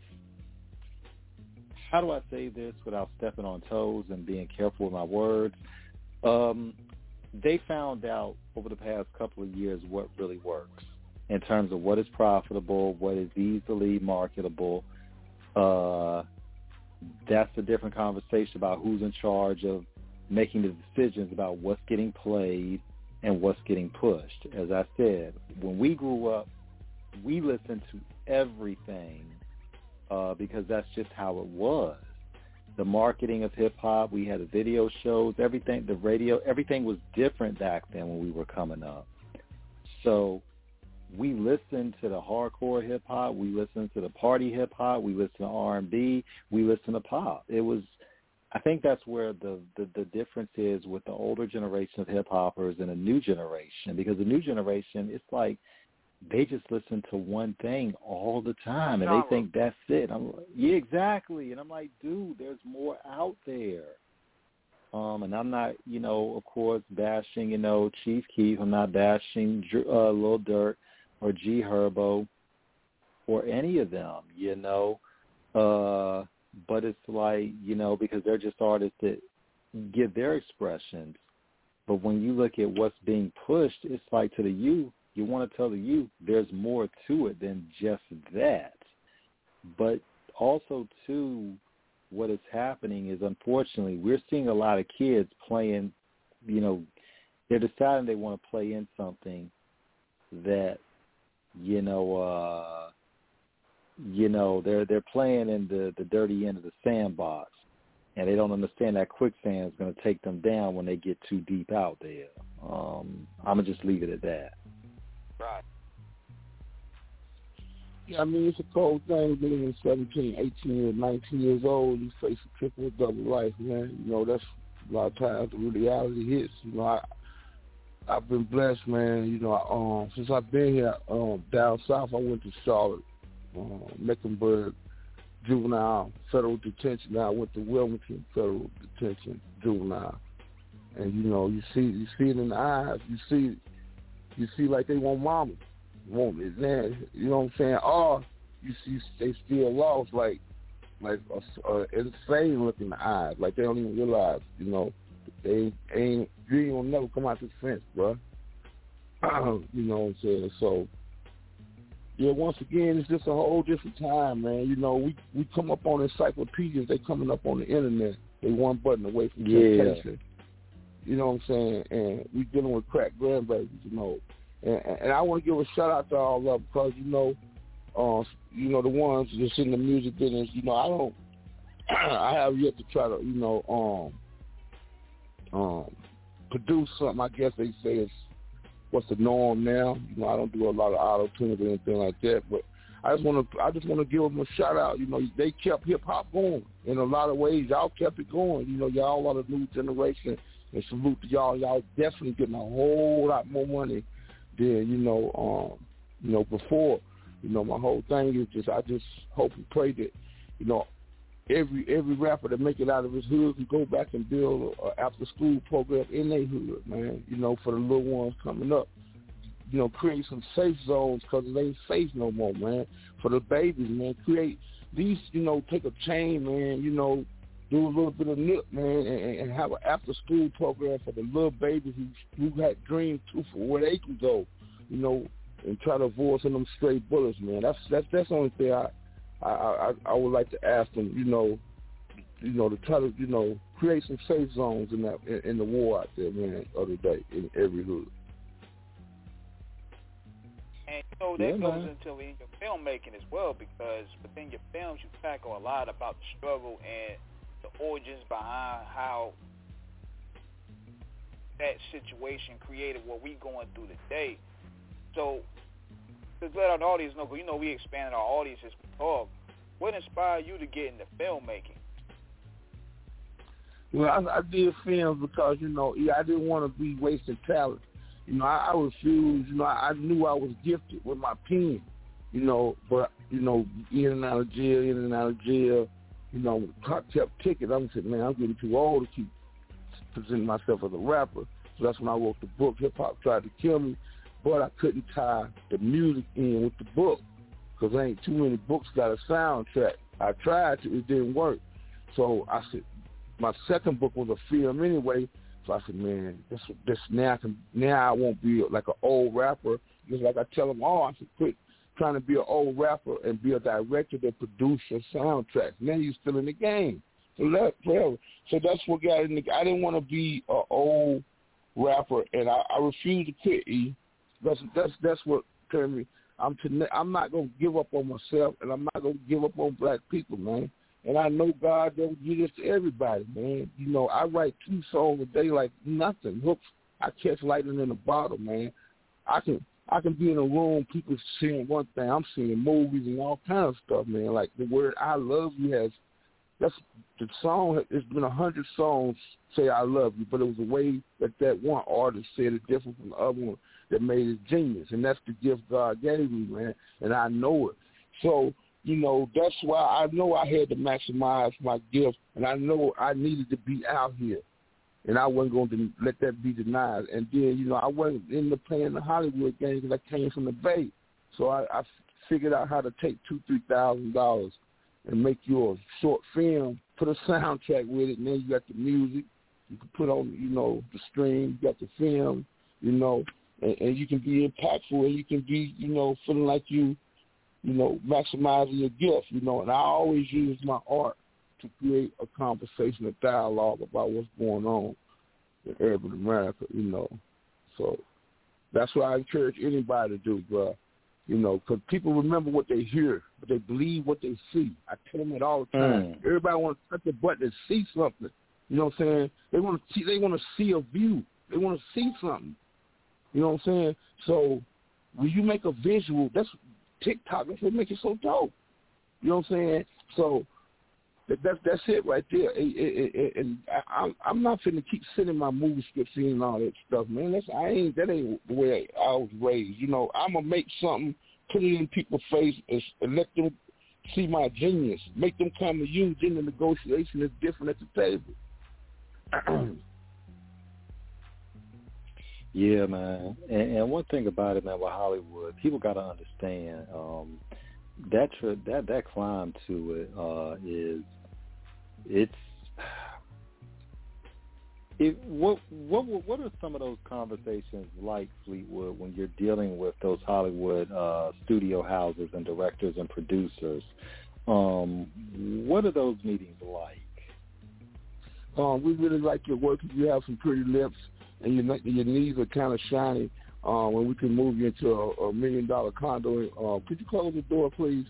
how do I say this without stepping on toes and being careful with my words? Um, they found out over the past couple of years what really works in terms of what is profitable, what is easily marketable. Uh, that's a different conversation about who's in charge of making the decisions about what's getting played and what's getting pushed. As I said, when we grew up, we listened to everything uh, because that's just how it was. The marketing of hip-hop, we had the video shows, everything, the radio, everything was different back then when we were coming up. So we listened to the hardcore hip-hop, we listened to the party hip-hop, we listened to R and B, we listened to pop. It was, I think that's where the, the, the difference is with the older generation of hip-hoppers and the new generation, because the new generation, it's like they just listen to one thing all the time, and they think that's it. I'm like, yeah, exactly. And I'm like, dude, there's more out there. Um, and I'm not, you know, of course, bashing, you know, Chief Keef. I'm not bashing uh, Lil Durk or G Herbo or any of them, you know. Uh, but it's like, you know, because they're just artists that give their expressions. But when you look at what's being pushed, it's like to the youth, you want to tell the youth there's more to it than just that. But also, too, what is happening is, unfortunately, we're seeing a lot of kids playing, you know, they're deciding they want to play in something that, you know, uh, you know, they're they're playing in the, the dirty end of the sandbox, and they don't understand that quicksand is going to take them down when they get too deep out there. Um, I'm going to just leave it at that. Right. Yeah, I mean, it's a cold thing being seventeen, eighteen, years, nineteen years old. You face a triple double life, man. You know, that's a lot of times the reality hits. You know, I, I've been blessed, man. You know, I, um, since I've been here um, down south, I went to Charlotte, um, Mecklenburg Juvenile Federal Detention. Now I went to Wilmington Federal Detention Juvenile. And, you know, you see you see it in the eyes. You see you see like they want mama. Want it, man. You know what I'm saying? Or you see they still lost, like like a, a insane look in the eyes. Like they don't even realize, you know, they ain't, you ain't gonna never come out the fence, bro. You know what I'm saying? So, yeah, once again, it's just a whole different time, man. You know, we, we come up on encyclopedias. They coming up on the internet. They one button away from yeah. temptation. You know what I'm saying? And we dealing with crack grandbabies, you know. And, and I want to give a shout out to all of them because, you know, uh, you know, the ones that's in the music business, you know, I don't, I have yet to try to, you know, um, um, produce something. I guess they say it's what's the norm now. You know, I don't do a lot of auto-tuning or anything like that, but I just want to, I just want to give them a shout out. You know, they kept hip hop going in a lot of ways. Y'all kept it going. You know, y'all are the new generation, and salute to y'all. Y'all definitely getting a whole lot more money than, you know, um, you know, before. You know, my whole thing is just, I just hope and pray that, you know, every every rapper that make it out of his hood can go back and build an after-school program in their hood, man, you know, for the little ones coming up. You know, create some safe zones because it ain't safe no more, man. For the babies, man, create these, you know, take a chain, man, you know, do a little bit of nip, man, and, and have an after-school program for the little babies who, who had dreams, too, for where they can go, you know, and try to avoid some of them stray bullets, man. That's that's that's the only thing I, I I I would like to ask them, you know, you know, to try to, you know, create some safe zones in that in, in the war out there, man, other day in every hood. And you know that yeah, goes man. into in your filmmaking as well, because within your films you tackle a lot about the struggle and the origins behind how that situation created what we going through today. So, to let our audience know, because you know we expanded our audience as we talk, what inspired you to get into filmmaking? Well, I, I did films because, you know, yeah, I didn't want to be wasting talent. You know, I, I refused. You know, I, I knew I was gifted with my pen, you know, but, you know, in and out of jail, in and out of jail, you know, clock kept ticking. I'm saying, man, I'm getting too old to keep presenting myself as a rapper. So that's when I wrote the book, Hip Hop Tried to Kill Me, but I couldn't tie the music in with the book because there ain't too many books got a soundtrack. I tried to, it didn't work. So I said, my second book was a film anyway. So I said, man, this, this now I can, now I won't be like an old rapper. Just like I tell them all, I said, quit trying to be an old rapper and be a director that produces soundtracks. Now you're still in the game. So let forever. So that's what got in the. I didn't want to be an old rapper, and I, I refused to quit. E. That's that's that's what turned me. I'm to, I'm not gonna give up on myself, and I'm not gonna give up on black people, man. And I know God don't give this to everybody, man. You know, I write two songs a day like nothing. Hooks, I catch lightning in a bottle, man. I can I can be in a room, people seeing one thing. I'm seeing movies and all kind of stuff, man. Like the word "I love you" has. That's the song. It's been a hundred songs say "I love you," but it was the way that that one artist said it different from the other one that made it genius, and that's the gift God gave me, man. And I know it. So you know that's why I know I had to maximize my gift, and I know I needed to be out here, and I wasn't going to let that be denied. And then you know I wasn't in the playing the Hollywood game because I came from the Bay, so I, I figured out how to take two, three thousand dollars. And make you a short film, put a soundtrack with it, and then you got the music. You can put on, you know, the stream. You got the film, you know, and, and you can be impactful, and you can be, you know, feeling like you, you know, maximizing your gift, you know. And I always use my art to create a conversation, a dialogue about what's going on in urban America, you know. So that's what I encourage anybody to do, bro. You know, because people remember what they hear, but they believe what they see. I tell them it all the time. Mm. Everybody wants to touch a button and see something. You know what I'm saying? They want to see. They want to see a view. They want to see something. You know what I'm saying? So when you make a visual, that's TikTok. That's what makes it so dope. You know what I'm saying? So that, that's that's it right there. And, and, and I, I'm I'm not finna keep sending my movie scripts in and all that stuff, man. That's I ain't that ain't the way I was raised. You know, I'm gonna make something, put it in people's face, and, and let them see my genius. Make them come to you. Then the negotiation is different at the table. Yeah, man. And, and one thing about it, man, with Hollywood, people got to understand um, that tri- that that climb to it uh, is it's it. What what what are some of those conversations like, Fleetwood, when you're dealing with those Hollywood uh, studio houses and directors and producers? Um, what are those meetings like? Um, we really like your work. If you have some pretty lips and your your knees are kind of shiny, um, and we can move you into a, a million dollar condo. Uh, could you close the door, please?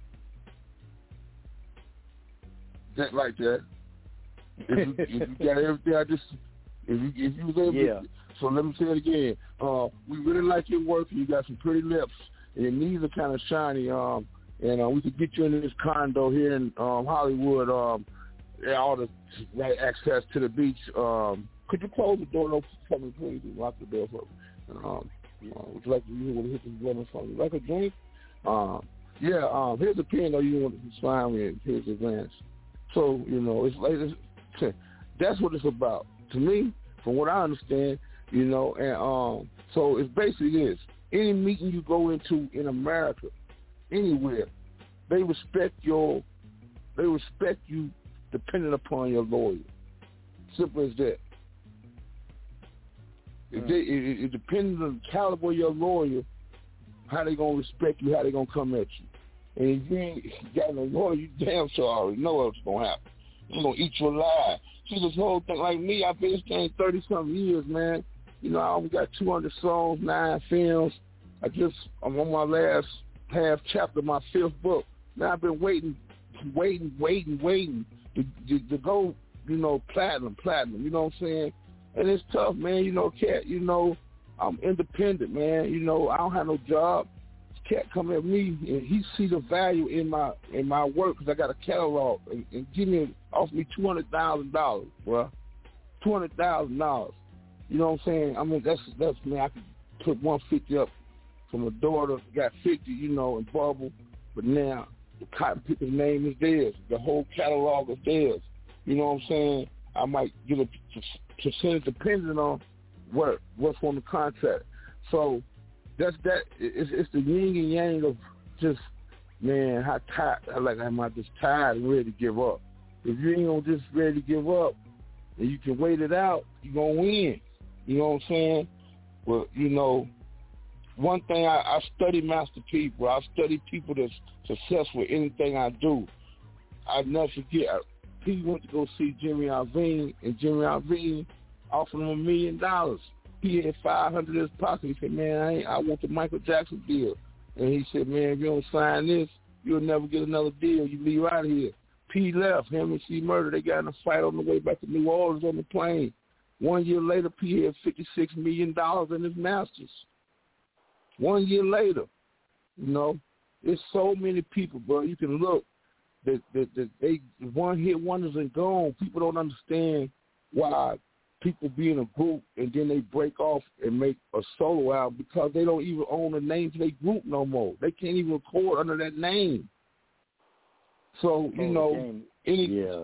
That like that. If you, if you got everything, I just if you if you was able. Yeah. To, so let me say it again. Uh, we really like your work. You got some pretty lips, and your knees are kind of shiny. Um, and uh, we could get you into this condo here in um, Hollywood. Um, and all the right access to the beach. Um, could you close the door for me, please? Lock the door for me. Um, uh, would you like to you want to hit this button for me? Like a drink? Um, yeah. Um, here's a pen though. You want to sign me? Here's the advance. So you know, it's like it's, that's what it's about to me, from what I understand. You know, and um, so it's basically this: any meeting you go into in America, anywhere, they respect your, they respect you, depending upon your lawyer. Simple as that. If they, it, it depends on the caliber of your lawyer, how they gonna respect you, how they gonna come at you. And if you ain't got no lawyer, you damn sure already know what's gonna happen. They're gonna eat you alive. See, this whole thing, like me, I've been in this thing thirty something years, man. You know, I only got two hundred songs, nine films. I just, I'm on my last half chapter of my fifth book. Now I've been waiting, waiting, waiting, waiting to, to, to go, you know, platinum, platinum. You know what I'm saying? And it's tough, man. You know, Cat. You know, I'm independent, man. You know, I don't have no job. Cat come at me and he see the value in my in my work because I got a catalog and, and give me offer me two hundred thousand dollars, bro. Two hundred thousand dollars. You know what I'm saying? I mean, that's that's man. I could put one fifty up for my daughter. Got fifty, you know, in Bubble, but now the cotton picker's name is theirs. The whole catalog is theirs. You know what I'm saying? I might get a percentage depending on what what's on the contract. So. That's that. It's, it's the yin and yang of just, man, how tired, like am I just tired and ready to give up. If you ain't gonna just ready to give up and you can wait it out, you're gonna win. You know what I'm saying? Well, you know, one thing I, I study master people. I study people that's successful in anything I do. I never forget. People went to go see Jimmy Iovine, and Jimmy Iovine offered him a million dollars. He had five hundred in his pocket. He said, man, I, ain't, I want the Michael Jackson deal. And he said, man, if you don't sign this, you'll never get another deal. You leave out of here. P left. Him and C Murder, they got in a fight on the way back to New Orleans on the plane. One year later, P had fifty-six million dollars in his masters. One year later, you know, there's so many people, bro. You can look. That, that, that they one-hit wonders and gone. People don't understand why people be in a group and then they break off and make a solo album because they don't even own the name to their group no more. They can't even record under that name. So, you oh, know, any, yeah.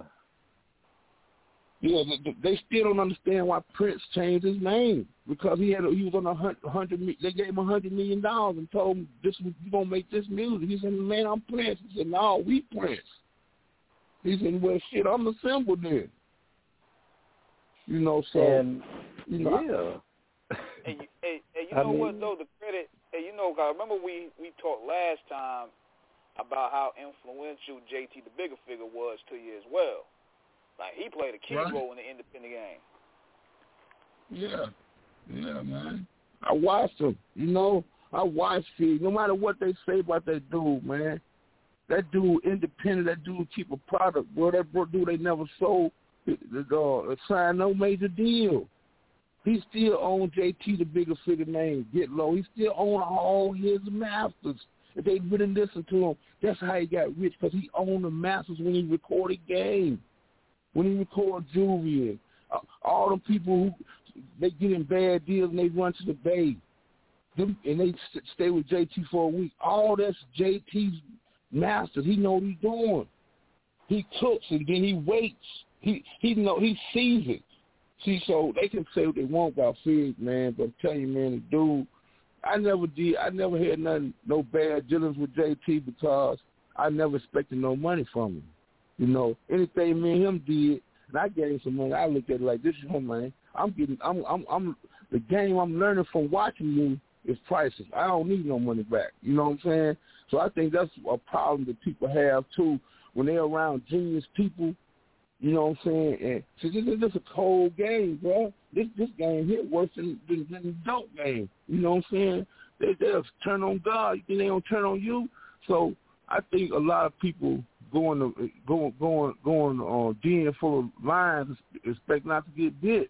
Yeah, they still don't understand why Prince changed his name because he had a, he was on a hundred. They gave him a hundred million dollars and told him, "This you gonna make this music." He said, "Man, I'm Prince." He said, "No, we Prince." He said, "Well, shit, I'm the symbol then." You know, so and, you know, yeah. And you, hey, hey, you know I mean, what though? The credit, hey, you know, God, remember we we talked last time about how influential J T the Bigger Figure was to you as well. Like he played a key right. role in the independent game. Yeah, yeah, man. I watched him. You know, I watched him. No matter what they say about that dude, man, that dude independent. That dude keep a product. Bro, that dude they never sold. Uh, signed no major deal. He still owns J T the Bigger Figure name. Get low. He still owns all his masters. If they wouldn't listen to him, that's how he got rich because he owned the masters when he recorded Game. When he record Juvie and uh, all the people who they get in bad deals and they run to the Bay, them, and they st- stay with J T for a week. All that's J T's masters. He know what he's doing. He cooks and then he waits. He he know he sees it. See, so they can say what they want about Fig, man, but I'm telling you, man, the dude, I never did. I never had nothing, no bad dealings with J T because I never expected no money from him. You know, anything me and him did, and I gave him some money, I looked at it like, this is home, man. I'm getting, I'm, I'm, I'm, the game I'm learning from watching you is priceless. I don't need no money back. You know what I'm saying? So I think that's a problem that people have, too, when they're around genius people. You know what I'm saying? And so this is just a cold game, bro. This this game hit worse than, than, than the dope game. You know what I'm saying? They, they'll turn on God. You think they don't turn on you? So I think a lot of people going to, going going going on D N full of lines, expect not to get bit.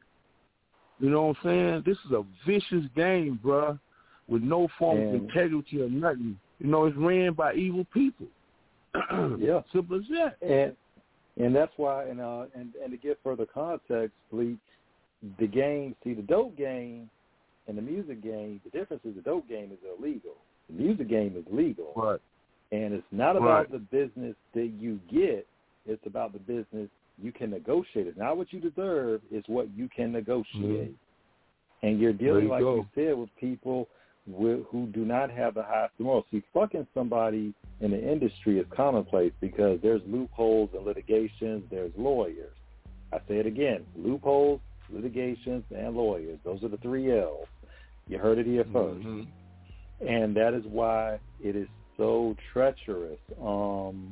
You know what I'm saying? This is a vicious game, bro, with no form and, of integrity or nothing. You know, it's ran by evil people. Yeah, simple as that. And and that's why, and uh, and and to give further context, Fleet, the game, see, the dope game and the music game, the difference is the dope game is illegal. The music game is legal. Right. And it's not about right. the business that you get. It's about the business you can negotiate. It's not what you deserve. It's what you can negotiate. Mm-hmm. And you're dealing, you like go. you said, with people with, who do not have the highest morals. See, fucking somebody in the industry is commonplace because there's loopholes and litigations. There's lawyers. I say it again, loopholes, litigations, and lawyers. Those are the three L's. You heard it here first. Mm-hmm. And that is why it is so treacherous. Um,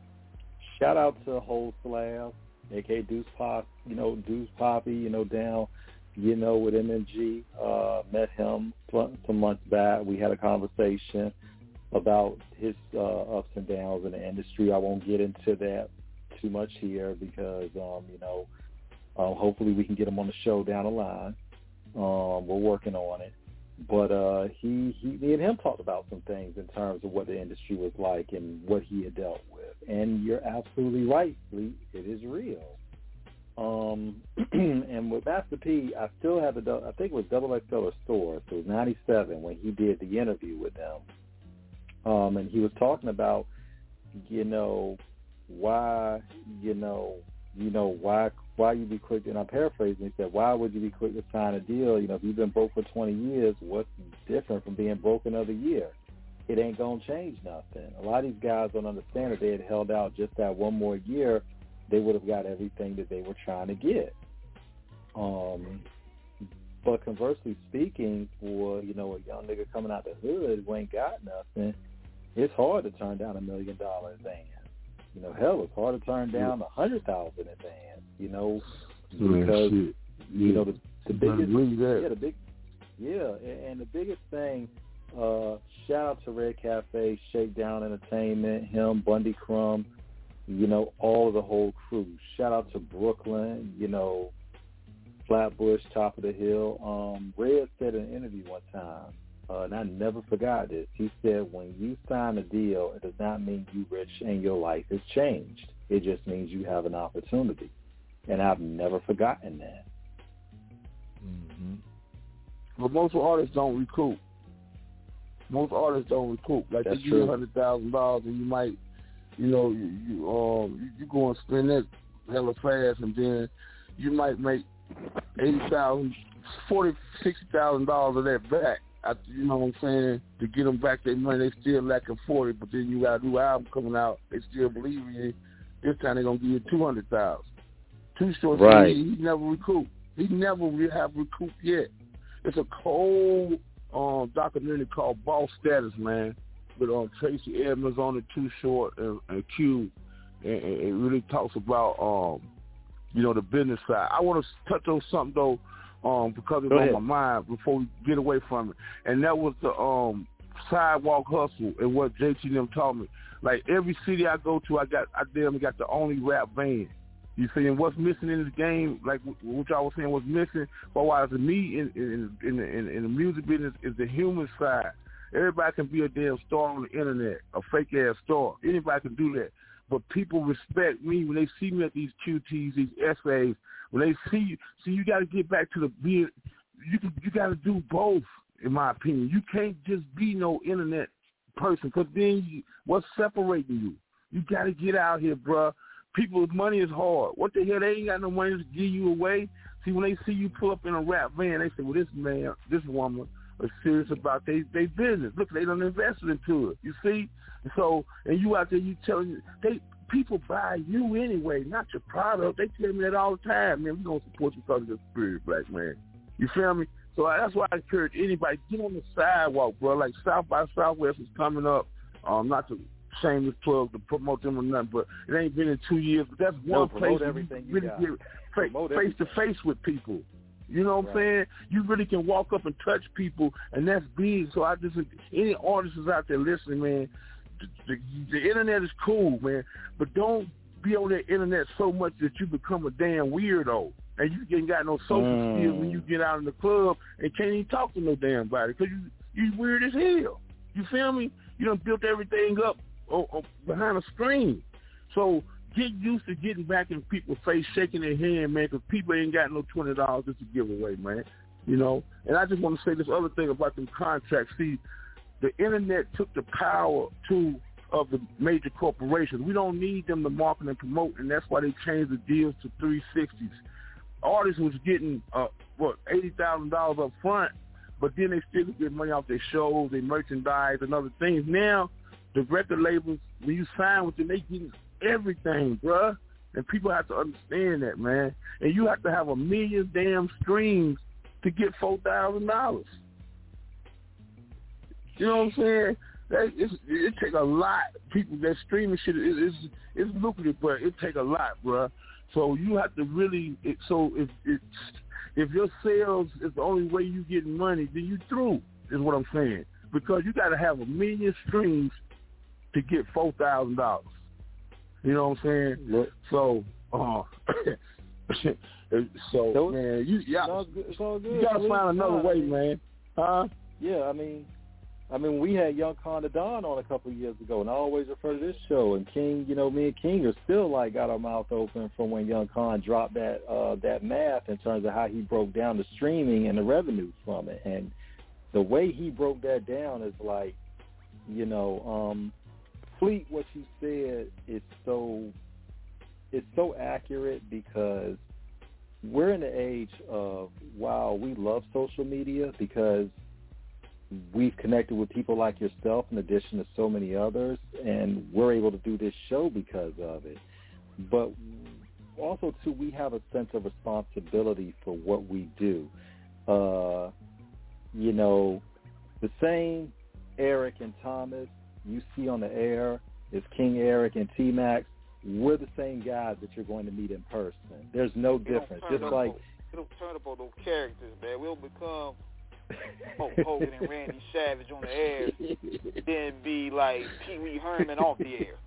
shout out to Whole Slab, a k a. Deuce Pop, you know, Deuce Poppy, you know, down, you know, with M M G. Uh, met him some months back. We had a conversation about his uh, ups and downs in the industry. I won't get into that too much here because, um, you know, uh, hopefully we can get him on the show down the line. Um, we're working on it. But uh, he, he, me and him talked about some things in terms of what the industry was like and what he had dealt with. And you're absolutely right, Lee. It is real. Um, and with Master P, I still have the, I think it was Double X L or Store. So it was ninety-seven when he did the interview with them. Um, and he was talking about, you know, why, you know, you know, why, why you be quick, and I'm paraphrasing, he said, why would you be quick to sign a deal? You know, if you've been broke for twenty years, what's different from being broke another year? It ain't going to change nothing. A lot of these guys don't understand that they had held out just that one more year, they would have got everything that they were trying to get. Um, but conversely speaking, for, you know, a young nigga coming out the hood who ain't got nothing, it's hard to turn down a million dollar advance. You know, hell, it's hard to turn down a hundred thousand advance. You know, because yeah, you know the, the biggest, yeah, the big, yeah, and, and the biggest thing. Uh, shout out to Red Cafe, Shakedown Entertainment, him, Bundy Crumb, you know, all of the whole crew. Shout out to Brooklyn, you know, Flatbush, Top of the Hill. Um, Red said in an interview one time, uh, and I never forgot this. He said, when you sign a deal, it does not mean you rich and your life has changed. It just means you have an opportunity. And I've never forgotten that. Mm-hmm. But most artists don't recoup. Most artists don't recoup. Like, That's they give you true. one hundred thousand dollars and you might, you know, you, you, um, you, you go and spend that hella fast, and then you might make eighty thousand dollars, forty thousand dollars, sixty thousand dollars of that back. After, you know what I'm saying? To get them back their money, they still lacking forty, but then you got a new album coming out, they still believe in you. This time they're going to give you two hundred thousand dollars. Too short. Right. He, he never recouped. He never really have recouped yet. It's a cold um, documentary called Boss Status, man, with um, Tracy Edmonds on it, Too Short, and, and Q. And, and it really talks about, um, you know, the business side. I want to touch on something, though, um, because it's Go on ahead. my mind before we get away from it. And that was the um, sidewalk hustle and what J T and them taught me. Like, every city I go to, I got I damn got the only rap band. You see, and what's missing in this game, like what y'all was saying, what's missing, but why is me in in, in, in in the music business is the human side. Everybody can be a damn star on the internet, a fake ass star. Anybody can do that. But people respect me when they see me at these Q Ts, these essays. When they see you, see you got to get back to the being. You can, you got to do both, in my opinion. You can't just be no internet person, because then you, what's separating you? You got to get out here, bruh. People's money is hard. What the hell? They ain't got no money to give you away. See, when they see you pull up in a rap van, they say, well, this man, this woman is serious about their they business. Look, they done invested into it. You see? So, and you out there, you telling you, they people buy you anyway, not your product. They tell me that all the time. Man, we going to support you because of the spirit, black man. You feel me? So that's why I encourage anybody, get on the sidewalk, bro. Like South by Southwest is coming up. Um, not to shameless plug to promote them or nothing, but it ain't been in two years. But that's one no, place where everything you really got. get face to face with people. You know what I'm saying? You really can walk up and touch people, and that's big. So I just, any artists out there listening, man, the, the, the internet is cool, man, but don't be on that internet so much that you become a damn weirdo. And you ain't got no social mm. skills when you get out in the club and can't even talk to no damn body because you, you weird as hell. You feel me? You done built everything up oh, oh, behind a screen. So get used to getting back in people's face, shaking their hand, man, because people ain't got no twenty dollars just to give away, man. You know? And I just want to say this other thing about them contracts. See, the internet took the power to of the major corporations. We don't need them to market and promote, and that's why they changed the deals to three sixties. Artists was getting, uh, what, eighty thousand dollars up front, but then they still get money off their shows, their merchandise, and other things. Now, the record labels, when you sign with them, they getting everything, bruh. And people have to understand that, man. And you have to have a million damn streams to get four thousand dollars. You know what I'm saying? That, it's, it take a lot. People that streaming shit is it's, it's lucrative, but it take a lot, bruh. So you have to really. It, so if it's, if your sales is the only way you get money, then you through. Is what I'm saying. Because you got to have a million streams to get four thousand dollars. You know what I'm saying? Look. So, uh, so, so man, you, y'all, it's all good. you gotta Please, find another God, way, I mean, man. Huh? Yeah, I mean, I mean, we had Young Conda Don on a couple of years ago, and I always refer to this show. And King, you know, me and King are still like got our mouth open from when Young Con dropped that uh, that math in terms of how he broke down the streaming and the revenue from it. And the way he broke that down is like, you know, um, Fleet, what you said is so it's so accurate because we're in the age of, wow, we love social media because we've connected with people like yourself in addition to so many others, and we're able to do this show because of it. But also, too, we have a sense of responsibility for what we do. Uh, you know, the same Eric and Thomas you see on the air is King Eric and T-Max. We're the same guys that you're going to meet in person. There's no difference. Just like we don't turn up on those characters, man. We'll become Hulk Hogan and Randy Savage on the air, then be like Pee Wee Herman off the air.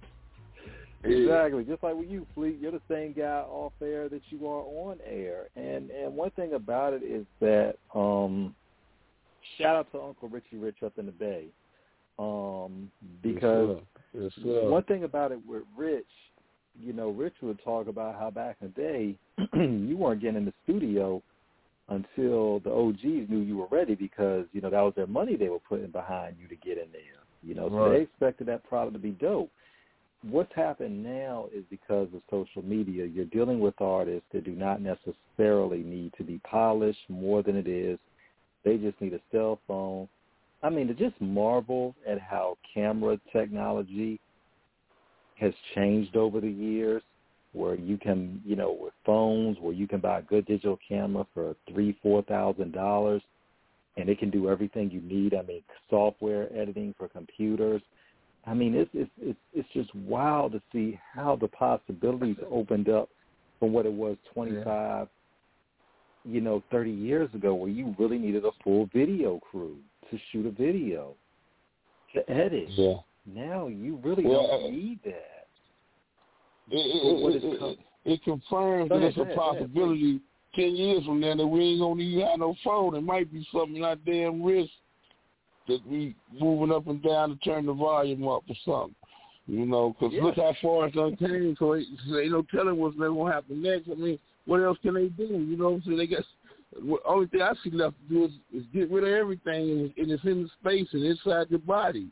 Exactly. Just like with you, Fleet, you're the same guy off air that you are on air. And and one thing about it is that um, shout out to Uncle Richie Rich up in the Bay. Um, because yes, sir. Yes, sir. one thing about it with Rich, you know, Rich would talk about how back in the day you weren't getting in the studio until the O Gs knew you were ready because, you know, that was their money they were putting behind you to get in there. You know, so right. they expected that product to be dope. What's happened now is because of social media, you're dealing with artists that do not necessarily need to be polished more than it is. They just need a cell phone. I mean, to just marvel at how camera technology has changed over the years, where you can, you know, with phones, where you can buy a good digital camera for three, four thousand dollars, and it can do everything you need. I mean, software editing for computers. I mean, it's it's it's, it's just wild to see how the possibilities opened up from what it was twenty-five, yeah. you know, thirty years ago, where you really needed a full video crew to shoot a video, to edit. Yeah. Now you really well, don't uh, need that. It, it, it, it, it confirms that it's a possibility ten years from now that we ain't going to even have no phone. It might be something like damn wrist that we moving up and down to turn the volume up or something. You know, because yeah. look how far it's done came, so ain't no telling what's going to happen next. I mean, what else can they do? You know what I'm saying? They got... The only thing I see left to do is, is get rid of everything, and, and it's in the space and inside your body.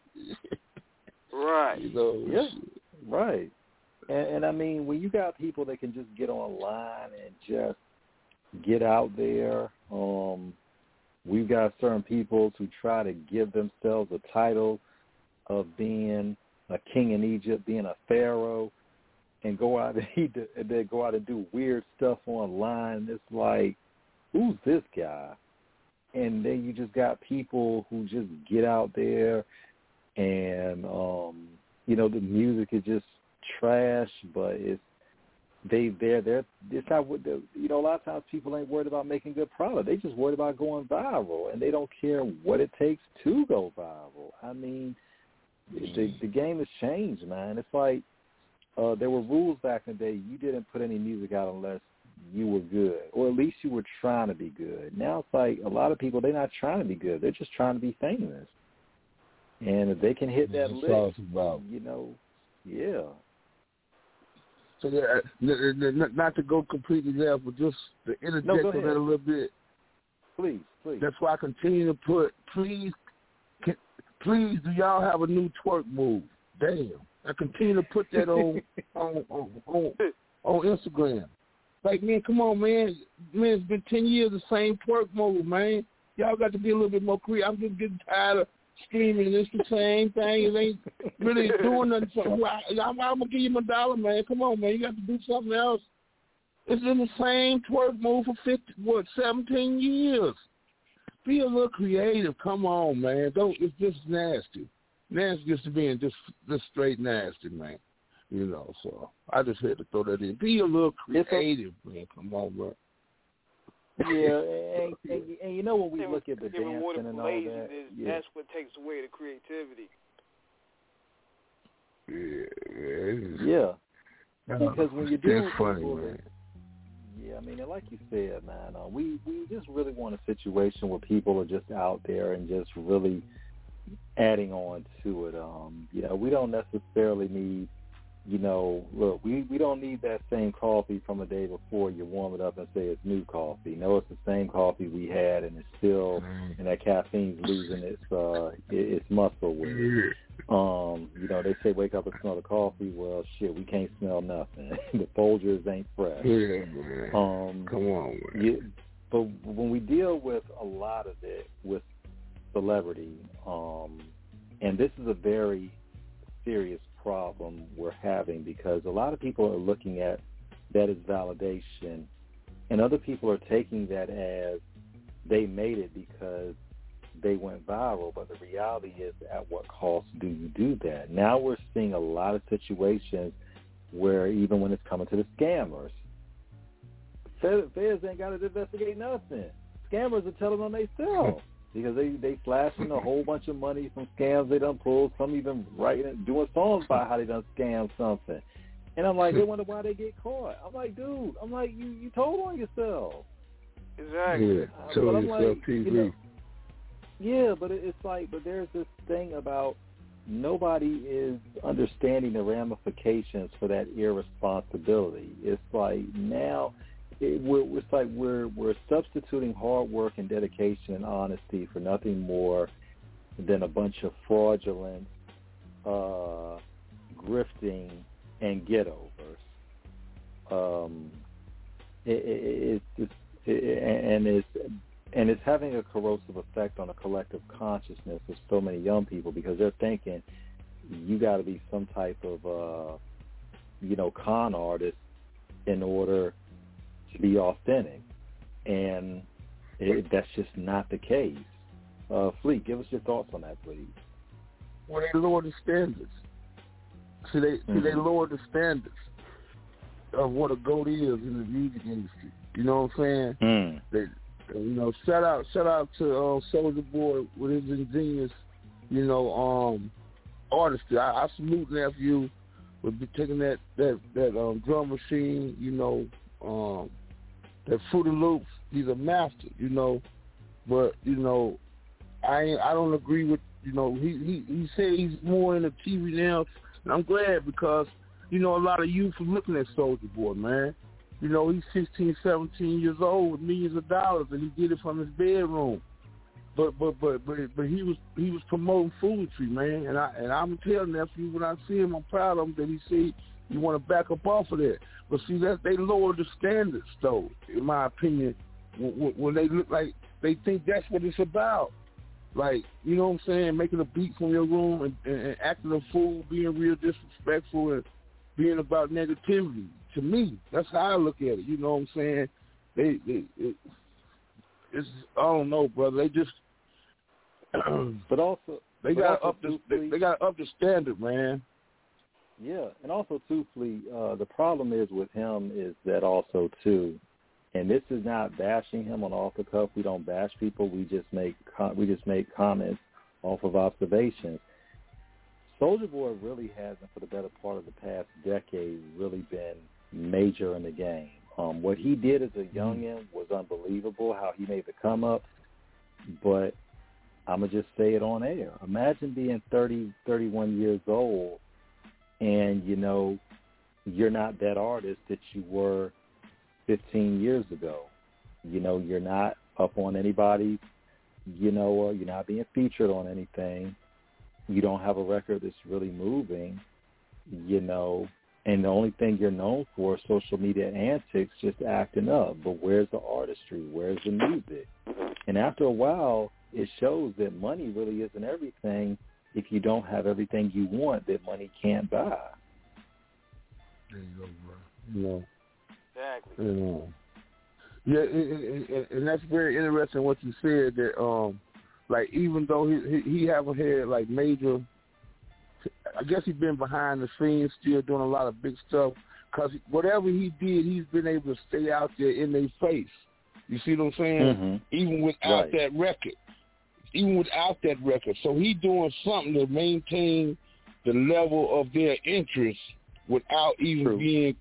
Right. You know, yeah. Right. And, and I mean, when you got people that can just get online and just get out there, um, we've got certain people who try to give themselves a title of being a king in Egypt, being a pharaoh, and go out and, he, and then go out and do weird stuff online. It's like, who's this guy? And then you just got people who just get out there and, um, you know, the music is just trash, but it's, they, they're, they're, it's not what the, you know, a lot of times people ain't worried about making good product. They just worried about going viral, and they don't care what it takes to go viral. I mean, the, the game has changed, man. It's like uh, there were rules back in the day. You didn't put any music out unless you were good, or at least you were trying to be good. Now it's like a lot of people, they're not trying to be good. They're just trying to be famous. And if they can hit that lick, you know, yeah. So uh, not to go completely left, but just to interject no, on that a little bit. Please, please. That's why I continue to put, please, can, please, do y'all have a new twerk move? Damn. I continue to put that on on, on, on, on Instagram. Like, man, come on, man. Man, it's been ten years, the same twerk mode, man. Y'all got to be a little bit more creative. I'm just getting tired of streaming. It's the same thing. It ain't really doing nothing. For, I'm, I'm going to give you my dollar, man. Come on, man. You got to do something else. It's been the same twerk move for, fifty, what, seventeen years. Be a little creative. Come on, man. Don't. It's just nasty. Nasty just being just, just straight nasty, man. You know, so I just had to throw that in. Be a little creative, a, man. Come on, bro. Yeah, and, and, and you know when we look at the dancing and all that, is, yeah. that's what takes away the creativity. Yeah. Yeah. Because when you're dealing with funny, people, man. yeah, I mean, and like you said, man, uh, we we just really want a situation where people are just out there and just really adding on to it. Um, you know, we don't necessarily need, you know, look, we, we don't need that same coffee from a day before you warm it up and say it's new coffee. No, it's the same coffee we had, and it's still, mm. and that caffeine's losing its uh, its muscle with it. Um, you know, they say wake up and smell the coffee. Well, shit, we can't smell nothing. The Folgers ain't fresh. Yeah, man. Um, Come on, man. You, but when we deal with a lot of it with celebrity, um, and this is a very serious problem we're having, because a lot of people are looking at that as validation, and other people are taking that as they made it because they went viral, but the reality is, at what cost do you do that? Now we're seeing a lot of situations where even when it's coming to the scammers, feds ain't got to investigate nothing. Scammers are telling on themselves because they they flashing a whole bunch of money from scams they done pulled. Some even writing, doing songs about how they done scammed something. And I'm like, they wonder why they get caught. I'm like, dude, I'm like, you you told on yourself. Exactly. Yeah, told yourself like, T V. You know, yeah, but it's like, but there's this thing about nobody is understanding the ramifications for that irresponsibility. It's like now, it, we're, it's like we're we're substituting hard work and dedication and honesty for nothing more than a bunch of fraudulent, uh, grifting and get-overs. Um, it, it, it's it, and it's and it's having a corrosive effect on the collective consciousness of so many young people, because they're thinking you got to be some type of uh, you know con artist in order to be authentic, and it, that's just not the case. Uh, Fleet, give us your thoughts on that, please. Well, they lower the standards. See, they mm-hmm. see they lower the standards of what a GOAT is in the music industry. You know what I'm saying? Mm. They, you know, shout out, shout out to uh, Soulja Boy with his ingenious, you know, um, artistry. I, I salute nephew with taking that that that um, drum machine, you know, um, that Fruity Loops. He's a master, you know, but you know, I ain't, I don't agree with, you know, he he he said he's more into T V now, and I'm glad, because you know a lot of youth are looking at Soulja Boy, man. You know, he's sixteen, seventeen years old with millions of dollars, and he did it from his bedroom. But but but but but he was he was promoting foolery, man. And I and I'm telling nephew, when I see him, I'm proud of him that he said you want to back up off of that. But see, that they lower the standards, though, in my opinion, when, when they look like they think that's what it's about. Like, you know what I'm saying, making a beat from your room and, and, and acting a fool, being real disrespectful, and being about negativity. To me, that's how I look at it. You know what I'm saying? They, they it, it's I don't know, brother. They just, but also they got to up the they, they got to up the standard, man. Yeah, and also too, Fleet. Uh, the problem is with him is that also too, and this is not bashing him on off the cuff. We don't bash people. We just make we just make comments off of observations. Soulja Boy really hasn't, for the better part of the past decade, really been major in the game. Um, what he did as a youngin was unbelievable, how he made the come up, but I'm going to just say it on air. Imagine being thirty, thirty-one years old, and, you know, you're not that artist that you were fifteen years ago. You know, you're not up on anybody, you know, uh, you're not being featured on anything. You don't have a record that's really moving, you know, and the only thing you're known for is social media antics, just acting up. But where's the artistry? Where's the music? And after a while, it shows that money really isn't everything if you don't have everything you want that money can't buy. There you go, bro. Yeah. Exactly. Yeah, yeah and, and, and that's very interesting what you said, that, um, like, even though he, he, he haven't had, like, major, I guess he's been behind the scenes still doing a lot of big stuff, because whatever he did, he's been able to stay out there in their face. You see what I'm saying? Mm-hmm. Even without right. that record. Even without that record. So he doing something to maintain the level of their interest without even True. being.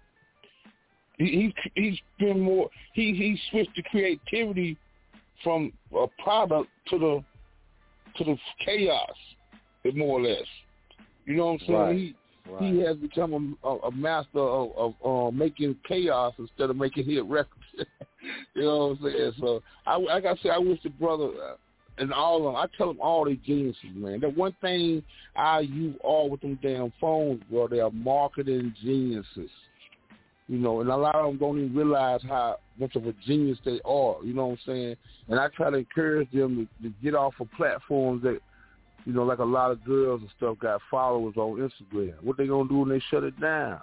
He he he's been more. He he switched the creativity from a product to the to the chaos, more or less. You know what I'm saying? Right. He right. he has become a, a master of, of uh, making chaos instead of making hit records. You know what I'm saying? So I like I said, I wish the brother. Uh, And all of them, I tell them all they geniuses, man. The one thing I use all with them damn phones, bro, they are marketing geniuses. You know, and a lot of them don't even realize how much of a genius they are. You know what I'm saying? And I try to encourage them to, to get off of platforms that, you know, like a lot of girls and stuff got followers on Instagram. What they gonna do when they shut it down?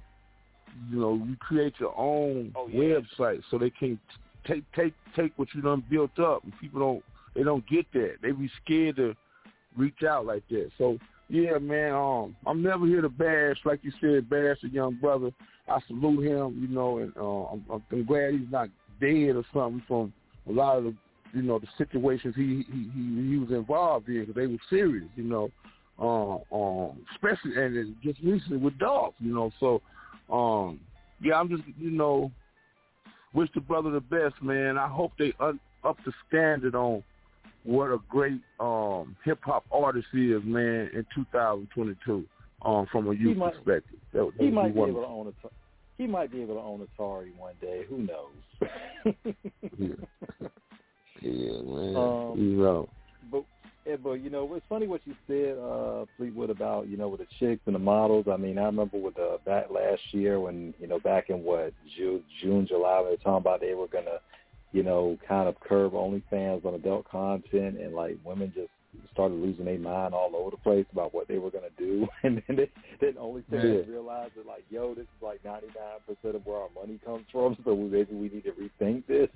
You know, you create your own oh, yeah. website so they can take take take what you done built up, and people don't. They don't get that. They be scared to reach out like that. So, yeah, man, um, I'm never here to bash, like you said, bash a young brother. I salute him, you know, and uh, I'm, I'm glad he's not dead or something from a lot of the, you know, the situations he he, he, he was involved in, because they were serious, you know, uh, um, especially, and just recently with dogs, you know. So, um, yeah, I'm just, you know, wish the brother the best, man. I hope they un- up the standard on what a great um, hip-hop artist is, man, in two thousand twenty-two, um, from a youth might, perspective. That, that he, might be one. able to own a, he might be able to own Atari one day. Who knows? yeah. yeah, man. Um, you know. But, yeah, but, you know, it's funny what you said, uh, Fleetwood, about, you know, with the chicks and the models. I mean, I remember with the back last year when, you know, back in, what, June, June July, when they were talking about they were going to, you know, kind of curb OnlyFans on adult content, and like women just started losing their mind all over the place about what they were going to do. And then they, then OnlyFans yeah. realized that, like, yo, this is like ninety-nine percent of where our money comes from, so maybe we need to rethink this.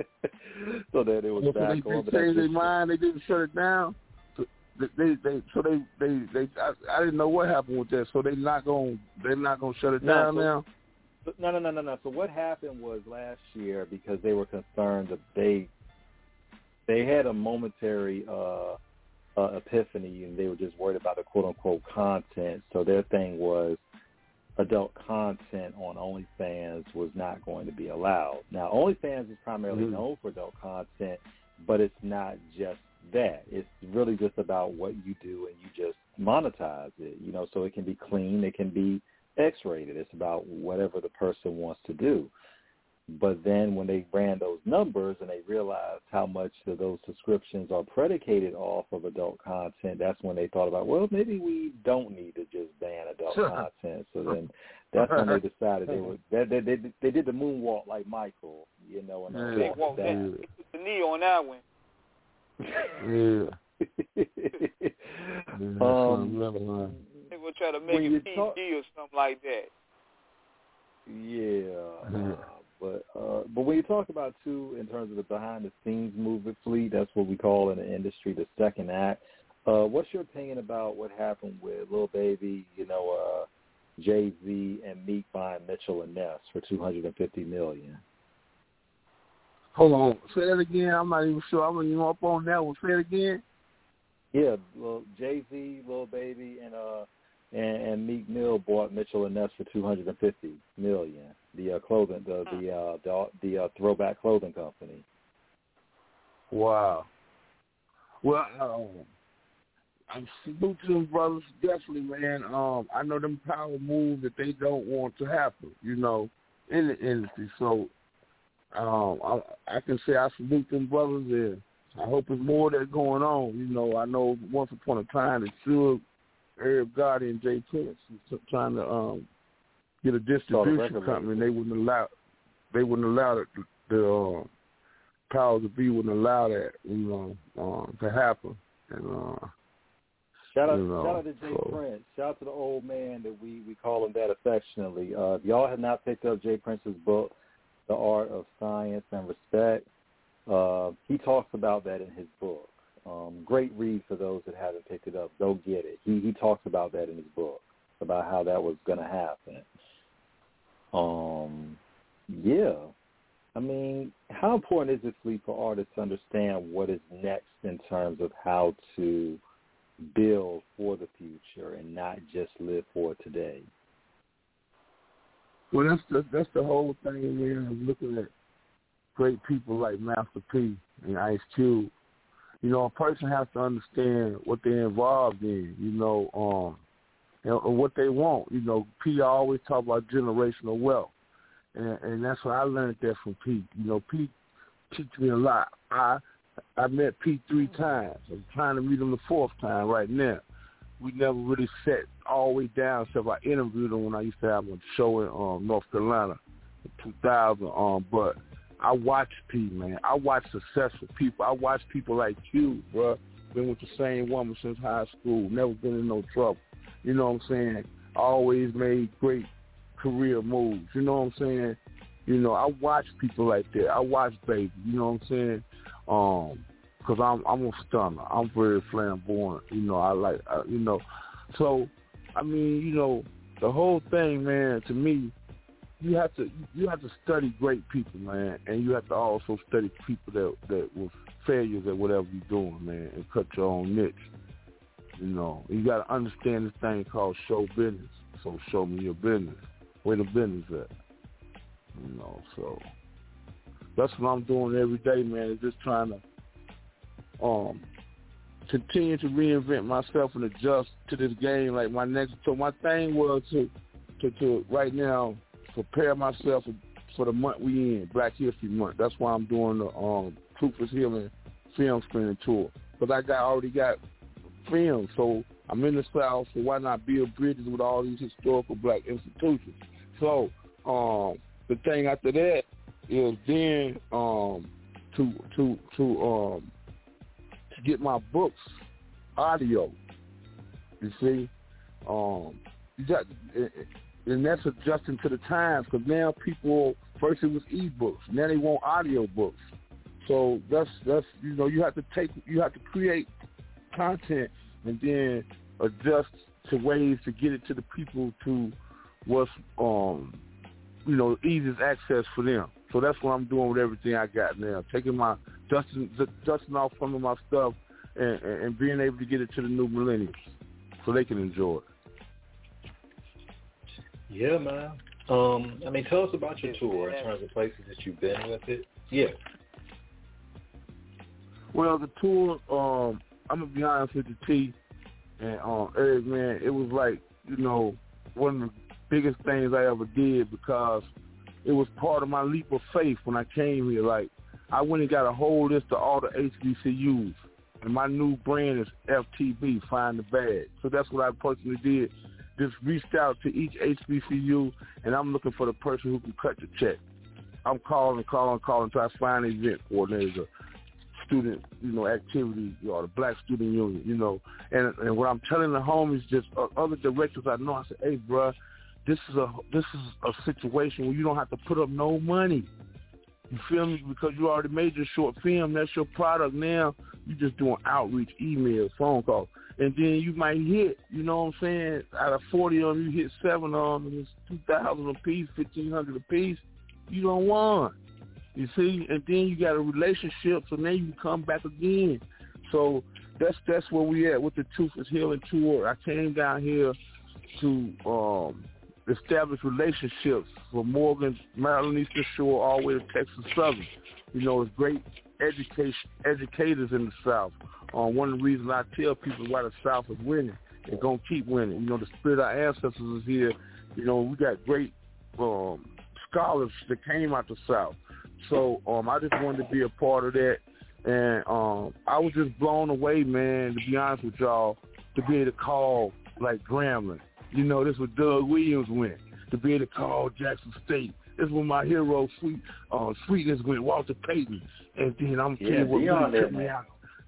So that it was well, back so on. They changed their mind. They didn't shut it down. So they, they, they so they, they, they I, I didn't know what happened with that. So they not going, they're not going to shut it no, down so, now. No, no, no, no, no. So what happened was last year, because they were concerned that they they had a momentary uh, uh, epiphany, and they were just worried about the quote-unquote content. So their thing was adult content on OnlyFans was not going to be allowed. Now, OnlyFans is primarily mm-hmm. known for adult content, but it's not just that. It's really just about what you do, and you just monetize it, you know, so it can be clean, it can be X-rated. It's about whatever the person wants to do. But then when they ran those numbers and they realized how much of those subscriptions are predicated off of adult content, that's when they thought about, well, maybe we don't need to just ban adult content. So then that's when they decided they were they they, they, they did the moonwalk like Michael, you know, and they yeah. walked that. The knee on that one. Yeah. yeah um, they will try to make it P G talk- or something like that. Yeah, uh, but uh, but when you talk about, too, in terms of the behind-the-scenes movement, Fleet, that's what we call in the industry the second act. Uh, what's your opinion about what happened with Lil Baby, you know, uh, Jay-Z and Meek buying Mitchell and Ness for two hundred fifty million dollars? Hold on. Say that again. I'm not even sure. I'm not even up on that one. Say it again. Yeah, well, Jay-Z, Lil Baby, and uh, and, and Meek Mill bought Mitchell and Ness for two hundred fifty million dollars. The uh, clothing, the the uh, the, the uh, throwback clothing company. Wow. Well, um, I'm salute to them brothers, definitely, man. Um, I know them power moves that they don't want to happen, you know, in the industry. So, um, I, I can say I salute them brothers, and I hope there's more that's going on. You know, I know once upon a time it should. Arab Gotti and Jay Prince was trying to um, get a distribution company, and they wouldn't allow they wouldn't allow the, the uh, powers that be wouldn't allow that, you know, um, to happen. And uh, shout out, you know, shout out to Jay so. Prince. Shout out to the old man that we, we call him that affectionately. Uh, if y'all have not picked up Jay Prince's book, The Art of Science and Respect, uh, he talks about that in his book. Um, great read for those that haven't picked it up. Go get it. He he talks about that in his book, about how that was going to happen. Um, yeah. I mean, how important is it, Fleet, for artists to understand what is next in terms of how to build for the future and not just live for today. Well, that's the, that's the whole thing, man. I'm looking at great people like Master P and Ice Cube. You know, a person has to understand what they're involved in, you know, um, and, and what they want. You know, P always talk about generational wealth, and, and that's what I learned that from P. You know, P teach me a lot. I I met P three times. I'm trying to meet him the fourth time right now. We never really sat all the way down, except I interviewed him when I used to have a show in um, North Carolina in two thousand. Um, but I watch P, man. I watch successful people. I watch people like you, bro. Been with the same woman since high school. Never been in no trouble. You know what I'm saying? Always made great career moves. You know what I'm saying? You know, I watch people like that. I watch Baby. You know what I'm saying? Um, cause I'm I'm a stunner. I'm very flamboyant. You know, I like uh, you know. So, I mean, you know, the whole thing, man. To me, you have to you have to study great people, man, and you have to also study people that that were failures at whatever you're doing, man, and cut your own niche. You know, you got to understand this thing called show business. So show me your business. Where the business at? You know, so that's what I'm doing every day, man. Is just trying to um continue to reinvent myself and adjust to this game. Like my next, so my thing was to to, to right now prepare myself for, for the month we in, Black History Month. That's why I'm doing the um Truth is Healing film screening tour, because I got already got film. So I'm in the South, so why not build bridges with all these historical Black institutions? So um, the thing after that is then um, to to to um, to get my books audio. You see, um, you got, and that's adjusting to the times, because now people, first it was ebooks, now they want audio books. So that's that's you know you have to take you have to create content and then adjust to ways to get it to the people to what's um you know easiest access for them. So that's what I'm doing with everything I got now, taking my dusting dusting off some of my stuff and, and being able to get it to the new millennials so they can enjoy it. Yeah, man. Um, I mean, tell us about your tour in terms of places that you've been with it. Yeah. Well, the tour, um, I'm gonna be honest with you, T, and um, Eric, man, it was like, you know, one of the biggest things I ever did, because it was part of my leap of faith when I came here. Like, I went and got a whole list of all the H B C Us, and my new brand is F T B, Find the Bag. So that's what I personally did. Just reached out to each H B C U, and I'm looking for the person who can cut the check. I'm calling, calling, calling until I find an event coordinator, student, you know, activity, or the Black Student Union, you know. And and what I'm telling the homies, just uh, other directors I know, I said, hey, bro, this is a this is a situation where you don't have to put up no money. You feel me? Because you already made your short film. That's your product now. You just doing outreach, emails, phone calls. And then you might hit, you know what I'm saying, out of forty of them, you hit seven of them, and it's two thousand a piece, fifteen hundred a piece. You don't want. You see? And then you got a relationship, so now you can come back again. So that's that's where we at with the Truth is Healing tour. I came down here to um, establish relationships from Morgan, Maryland Eastern Shore, all the way to Texas Southern. You know, it's great education educators in the South. Um, one of the reasons I tell people why the South is winning and going to keep winning. You know, the spirit of our ancestors is here. You know, we got great um, scholars that came out the South. So um, I just wanted to be a part of that. And um, I was just blown away, man, to be honest with y'all, to be able to call, like, Grambling. You know, this is what Doug Williams went. To be able to call Jackson State. This is when my hero, Sweet, uh, Sweetness went, Walter Payton. And then I'm telling you what really took me out.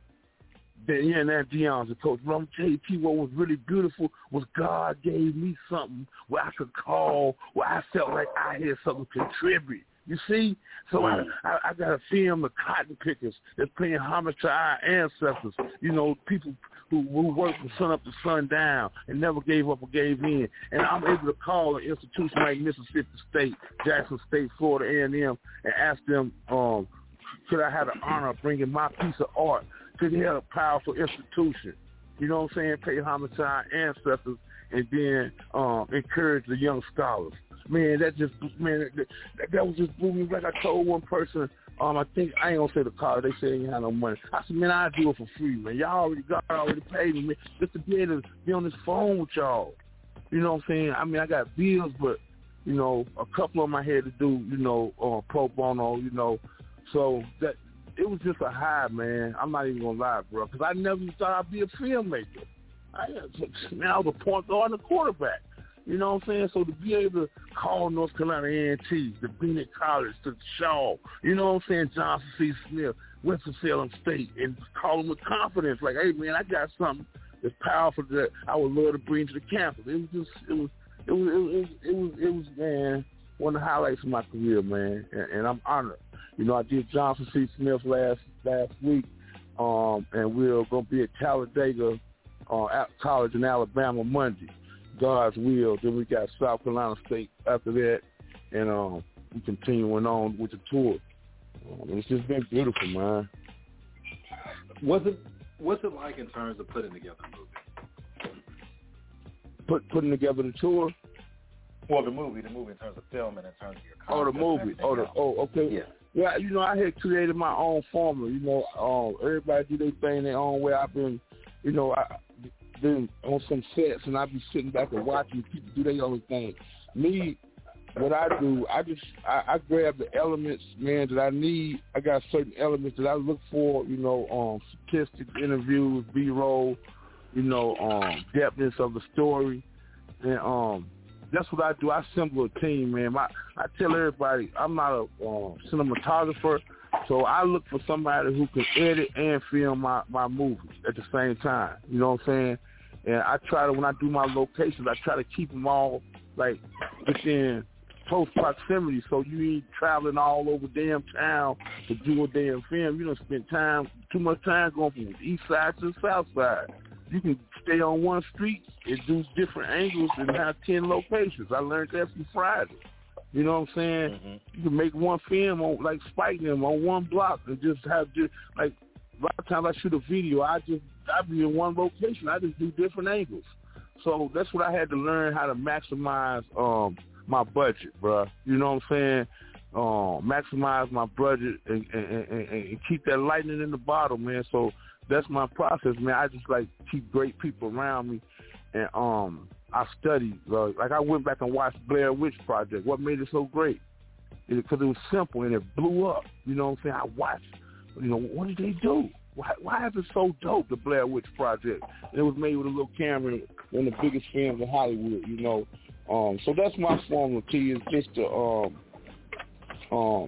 Then, yeah, and that Deion's the coach. But I'm telling you, what was really beautiful was God gave me something where I could call, where I felt like I had something to contribute. You see? So mm. I, I I got to film the cotton pickers that's paying homage to our ancestors. You know, people who, who worked from sun up to sundown and never gave up or gave in. And I'm able to call an institution like Mississippi State, Jackson State, Florida A and M, and ask them, um, could I have the honor of bringing my piece of art to their powerful institution? You know what I'm saying? Pay homage to our ancestors and then um, encourage the young scholars. Man, that just, man, that, that was just blew me. Like I told one person, um, I think, I ain't gonna say the college, they say they ain't have no money. I said, man, I do it for free, man. Y'all already, God already paid me, man, just to be able to be on this phone with y'all. You know what I'm saying? I mean, I got bills, but, you know, a couple of them I had to do, you know, uh, pro bono, you know. So that it was just a high, man. I'm not even gonna lie, bro, because I never thought I'd be a filmmaker. I, man, I was a point guard and a quarterback. You know what I'm saying? So to be able to call North Carolina A and T, the Benet College, the Shaw, you know what I'm saying, Johnson C. Smith, Winston-Salem State, and call them with confidence, like, hey, man, I got something that's powerful that I would love to bring to the campus. It was just, it was, it was, it was, it was, it was man, one of the highlights of my career, man, and, and I'm honored. You know, I did Johnson C. Smith last last week, um, and we're going to be at Talladega uh, College in Alabama Monday. God's will. Then we got South Carolina State after that, and um, we continuing on with the tour. Um, it's just been beautiful, man. Was it what's it like in terms of putting together a movie? Put putting together the tour. Well, the movie, the movie in terms of film and in terms of your content. Oh, the movie. Oh, the, oh, okay. Yeah. Yeah, you know, I had created my own formula. You know, um, everybody do their thing their own way. I've been, you know, I. been on some sets and I be sitting back and watching people do their own thing. Me, what I do, I just I, I grab the elements, man, that I need. I got certain elements that I look for, you know, um, statistics, interviews, B-roll, you know, um, depthness of the story, and um, that's what I do. I assemble a team, man. My, I tell everybody I'm not a um, cinematographer. So I look for somebody who can edit and film my, my movies at the same time. You know what I'm saying? And I try to, when I do my locations, I try to keep them all, like, within close proximity. So you ain't traveling all over damn town to do a damn film. You don't spend time, too much time going from the east side to the south side. You can stay on one street and do different angles and have ten locations. I learned that from Friday. You know what I'm saying? Mm-hmm. You can make one film on, like, Spike them on one block and just have, just, like, a lot of times I shoot a video, I just, I be in one location. I just do different angles. So that's what I had to learn, how to maximize um, my budget, bro. You know what I'm saying? Um, maximize my budget and, and, and, and keep that lightning in the bottle, man. So that's my process, man. I just, like, keep great people around me and, um, I studied, uh, like I went back and watched Blair Witch Project. What made it so great? Because it, it was simple and it blew up. You know what I'm saying? I watched, you know, what did they do? Why, why is it so dope, the Blair Witch Project? And it was made with a little camera, one of the biggest films in Hollywood, you know. Um, so that's my formula to you, is just to um, um,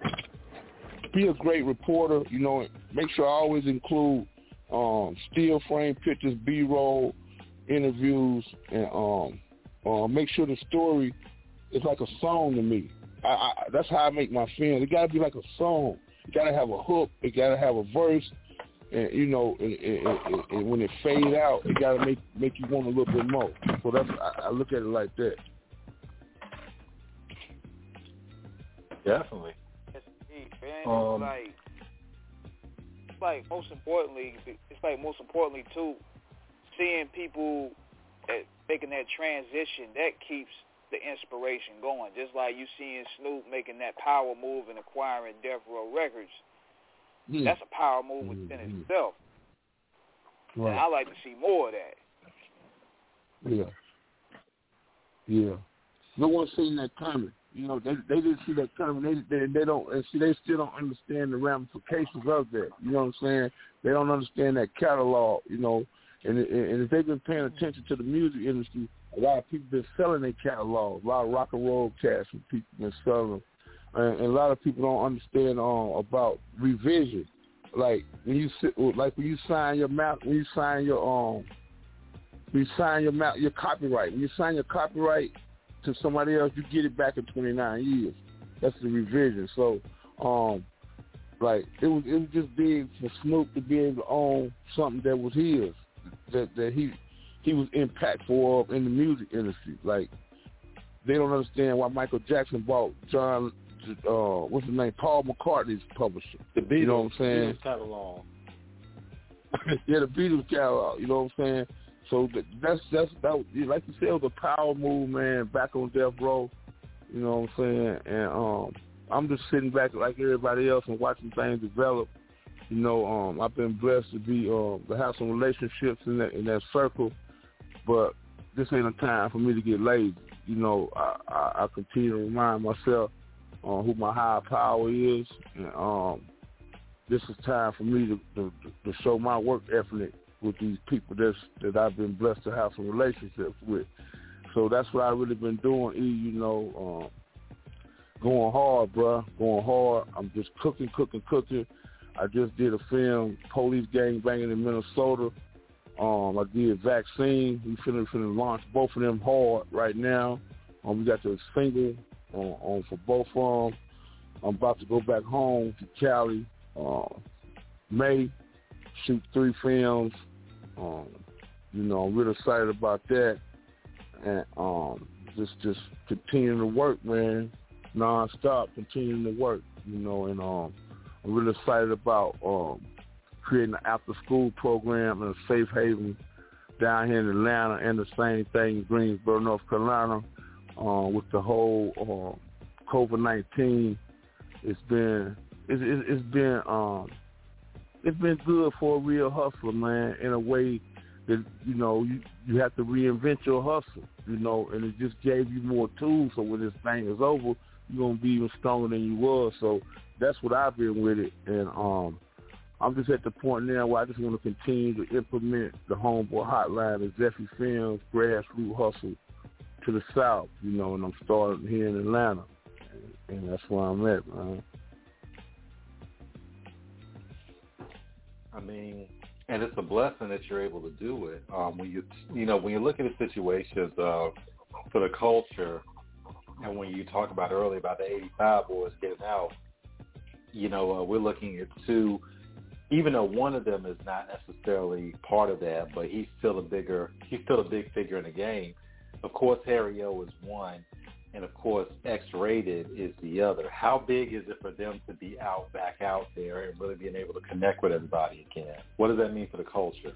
be a great reporter, you know, make sure I always include um, still frame pictures, B-roll, interviews, and um, uh, make sure the story is like a song to me. I, I, that's how I make my film. It got to be like a song. It got to have a hook. It got to have a verse, and you know, and, and, and, and when it fades out, it got to make make you want a little bit more. So that's I, I look at it like that. Definitely. It's deep, man. Um, it's like, it's like most importantly, it's like most importantly too. Seeing people at making that transition, that keeps the inspiration going. Just like you seeing Snoop making that power move and acquiring Death Row Records. Yeah. That's a power move within mm-hmm. itself. Right. And I like to see more of that. Yeah. Yeah. No one seen that coming. You know, they they didn't see that coming. They they, they don't and see they still don't understand the ramifications of that. You know what I'm saying? They don't understand that catalog, you know. And, and if they've been paying attention to the music industry, a lot of people been selling their catalogs. A lot of rock and roll cats and people been selling them. And, and a lot of people don't understand uh, about revision. Like when you sit, like when you sign your map, when you sign your um, when you sign your map, your copyright. When you sign your copyright to somebody else, you get it back in twenty-nine years. That's the revision. So, um, like it was, it was just big for Snoop to be able to own something that was his. That, that he he was impactful of in the music industry. Like, they don't understand why Michael Jackson bought John, uh, what's his name, Paul McCartney's publisher. The Beatles, you know what I'm saying? Beatles catalog. yeah, the Beatles catalog. You know what I'm saying? So that, that's that's that. Like you said, it was a power move, man. Back on Death Row. You know what I'm saying? And um, I'm just sitting back like everybody else and watching things develop. You know, um, I've been blessed to be um, to have some relationships in that in that circle, but this ain't a time for me to get lazy. You know, I, I, I continue to remind myself uh, who my higher power is, and um, this is time for me to, to, to show my work ethic with these people that's, that I've been blessed to have some relationships with. So that's what I've really been doing, E, you know, um, going hard, bruh, going hard. I'm just cooking, cooking, cooking. I just did a film, Police Gang Banging in Minnesota. Um, I did Vaccine. We finna, finna launch both of them hard right now. Um, we got the single on, on for both of them. I'm about to go back home to Cali, uh, May, shoot three films. Um, you know, I'm really excited about that. And um, just just continuing to work, man, nonstop, continuing to work, you know, and um, I'm really excited about um, creating an after-school program in a safe haven down here in Atlanta, and the same thing in Greensboro, North Carolina, uh, with the whole uh, COVID nineteen. It's been it's, it's been um, it's been good for a real hustler, man, in a way that, you know, you, you have to reinvent your hustle, you know, and it just gave you more tools, so when this thing is over, you're going to be even stronger than you was. So that's what I've been with it, and um, I'm just at the point now where I just want to continue to implement the Homeboy Hotline and Zeffy Films grassroots hustle to the South, you know, and I'm starting here in Atlanta, and, and that's where I'm at, man. I mean, and it's a blessing that you're able to do it. Um, when you, you know, when you look at the situations uh, for the culture, and when you talk about earlier about the eighty-five boys getting out, you know, uh, we're looking at two, even though one of them is not necessarily part of that, but he's still a bigger, he's still a big figure in the game. Of course, Harry O is one, and of course, X-Rated is the other. How big is it for them to be out, back out there, and really being able to connect with everybody again? What does that mean for the culture?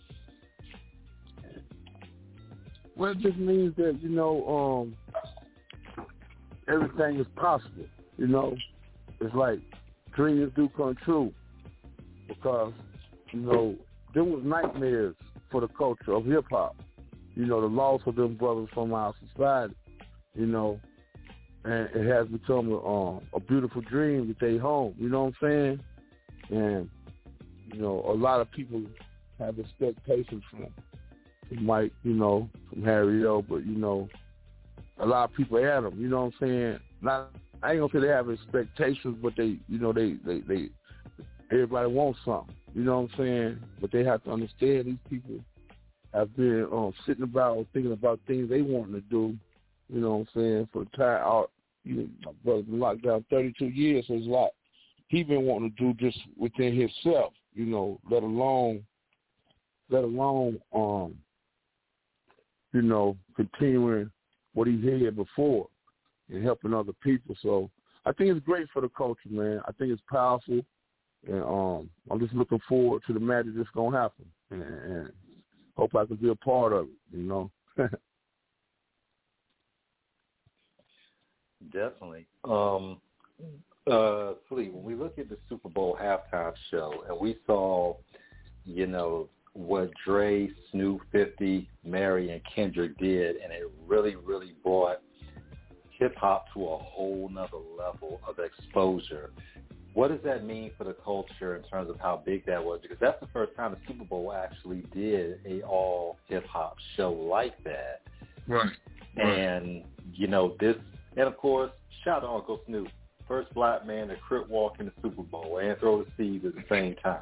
Well, it just means that, you know, um, everything is possible, you know. It's like dreams do come true, because, you know, there was nightmares for the culture of hip-hop, you know, the loss of them brothers from our society, you know, and it has become a, um, a beautiful dream that they home, you know what I'm saying? And, you know, a lot of people have expectations from, from Mike, you know, from Harry O, but, you know, a lot of people had them, you know what I'm saying? Not, I ain't gonna say they have expectations, but they, you know, they, they, they, everybody wants something, you know what I'm saying? But they have to understand these people have been um, sitting about thinking about things they wanting to do, you know what I'm saying, for the time out. You know, my brother's been locked down thirty-two years, so there's a lot he been wanting to do just within himself, you know, let alone, let alone, um, you know, continuing what he had before and helping other people. So I think it's great for the culture, man. I think it's powerful, and um, I'm just looking forward to the magic that's gonna happen, and, and hope I can be a part of it, you know. Definitely. Um, uh, Fleet, when we look at the Super Bowl halftime show and we saw, you know, what Dre, Snoop, fifty, Mary, and Kendrick did, and it really, really brought hip-hop to a whole nother level of exposure. What does that mean for the culture in terms of how big that was? Because that's the first time the Super Bowl actually did a all hip-hop show like that. Right. And, you know, this, and of course, shout out to Uncle Snoop, first black man to crip walk in the Super Bowl and throw the seed at the same time.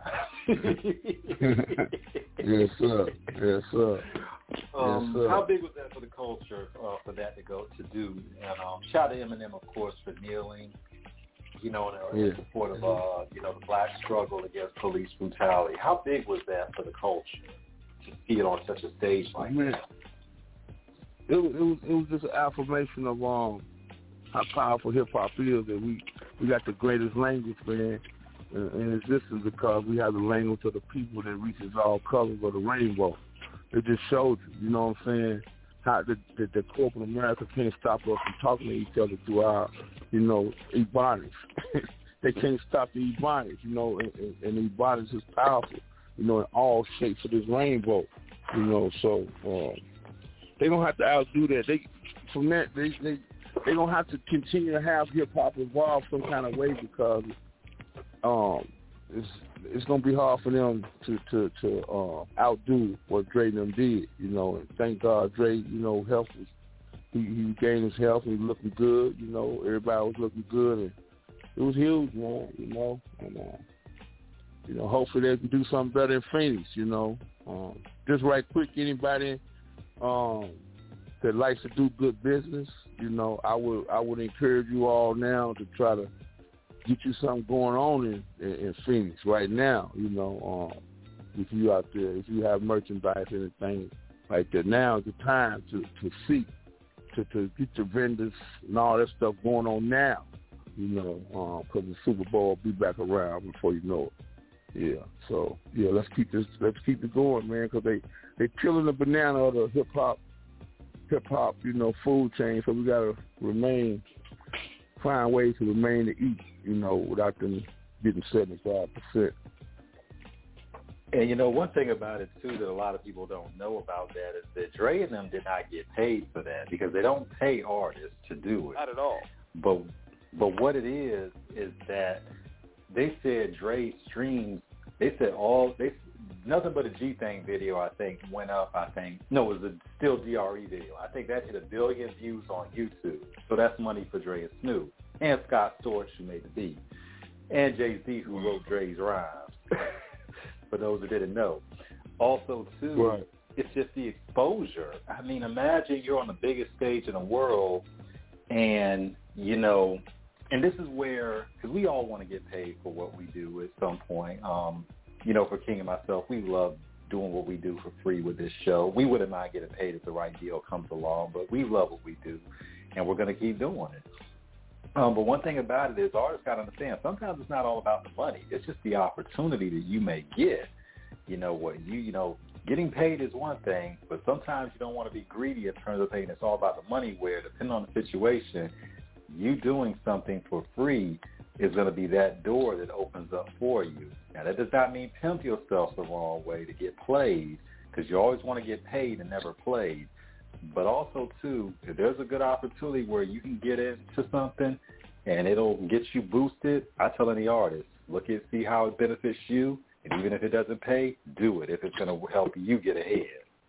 Yes, sir. Yes, sir. Um, yes, sir. How big was that for the culture, uh, for that to go to do? And um, shout out to Eminem, of course, for kneeling, you know, in, in yeah. support of, uh, you know, the black struggle against police brutality. How big was that for the culture to see it on such a stage like Man. that? It was, it was it was just an affirmation of um how powerful hip hop is, that we we got the greatest language, man, in, in existence because we have the language of the people that reaches all colors of the rainbow. It just shows you, you know what I'm saying, how the, the, the corporate America can't stop us from talking to each other through our, you know, ebonics. They can't stop the ebonics, you know, and, and, and ebonics is powerful, you know, in all shapes of this rainbow, you know. So uh, they don't have to outdo that. They from that they they they don't have to continue to have hip hop evolve some kind of way because um it's it's gonna be hard for them to to to uh, outdo what Dre and them did, you know. And thank God Dre, you know, health was he, he gained his health and he looking good, you know. Everybody was looking good and it was huge, man, you know. And uh, you know, hopefully they can do something better in Phoenix, you know. Um, just right quick, anybody um, that likes to do good business, you know, I would I would encourage you all now to try to get you something going on in, in, in Phoenix right now, you know. Um, if you out there, if you have merchandise, anything like that, now is the time to, to seek, to, to get your vendors and all that stuff going on now, you know, because um, the Super Bowl will be back around before you know it. Yeah, so yeah, let's keep this, let's keep it going, man, because they they peeling the banana of the hip hop, hip hop, you know, food chain. So we gotta remain, find ways to remain to eat, you know, without them getting seventy-five percent. And you know, one thing about it too that a lot of people don't know about that is that Dre and them did not get paid for that because they don't pay artists to do it. Not at all. But but what it is is that they said Dre streams. They said all they nothing but a G Thing video. I think went up. I think no, it was a still D R E video. I think that hit a billion views on YouTube. So that's money for Dre and Snoop and Scott Storch who made the beat and Jay-Z who wrote Dre's rhymes. For those who didn't know. Also too, right. It's just the exposure. I mean, imagine you're on the biggest stage in the world, and you know. And this is where, because we all want to get paid for what we do at some point. Um, you know, for King and myself, we love doing what we do for free with this show. We wouldn't mind getting paid if the right deal comes along, but we love what we do, and we're going to keep doing it. Um, but one thing about it is artists got to understand, sometimes it's not all about the money. It's just the opportunity that you may get. You know, what you, you know, getting paid is one thing, but sometimes you don't want to be greedy in terms of saying it's all about the money where, depending on the situation, you doing something for free is going to be that door that opens up for you. Now, that does not mean pimp yourself the wrong way to get played, because you always want to get paid and never played. But also, too, if there's a good opportunity where you can get into something and it'll get you boosted, I tell any artist, look at, see how it benefits you, and even if it doesn't pay, do it if it's going to help you get ahead.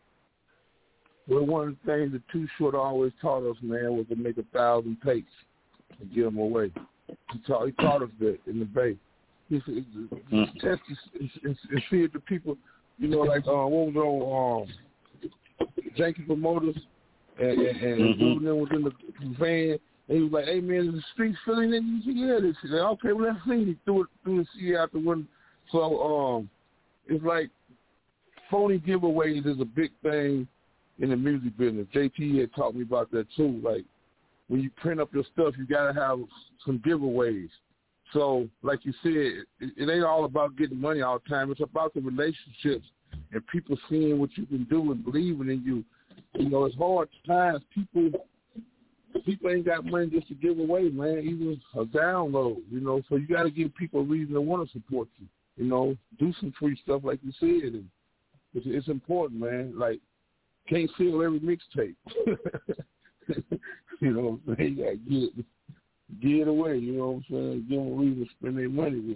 Well, one of the things that Too Short always taught us, man, was to make a thousand takes and get them away. He taught, he taught us that in the Bay. He said, mm. test and, and, and see if the people, you know, like uh, what was on um, Janky Promoters, and, and, and mm-hmm. them was in the van, and he was like, "Hey man, is the street filling it?" He said, "Yeah." They said, "Okay, well let's see." He threw it through the C out the window. So um, it's like phony giveaways is a big thing in the music business. J T had taught me about that too. Like when you print up your stuff, you gotta have some giveaways. So, like you said, it, it ain't all about getting money all the time. It's about the relationships and people seeing what you can do and believing in you. You know, it's hard times. People people ain't got money just to give away, man, even a download, you know. So you got to give people a reason to want to support you, you know. Do some free stuff like you said. And it's, it's important, man. Like, can't sell every mixtape. You know what I'm saying? You got to get Get it away, you know what I'm saying? Give them a reason to spend their money with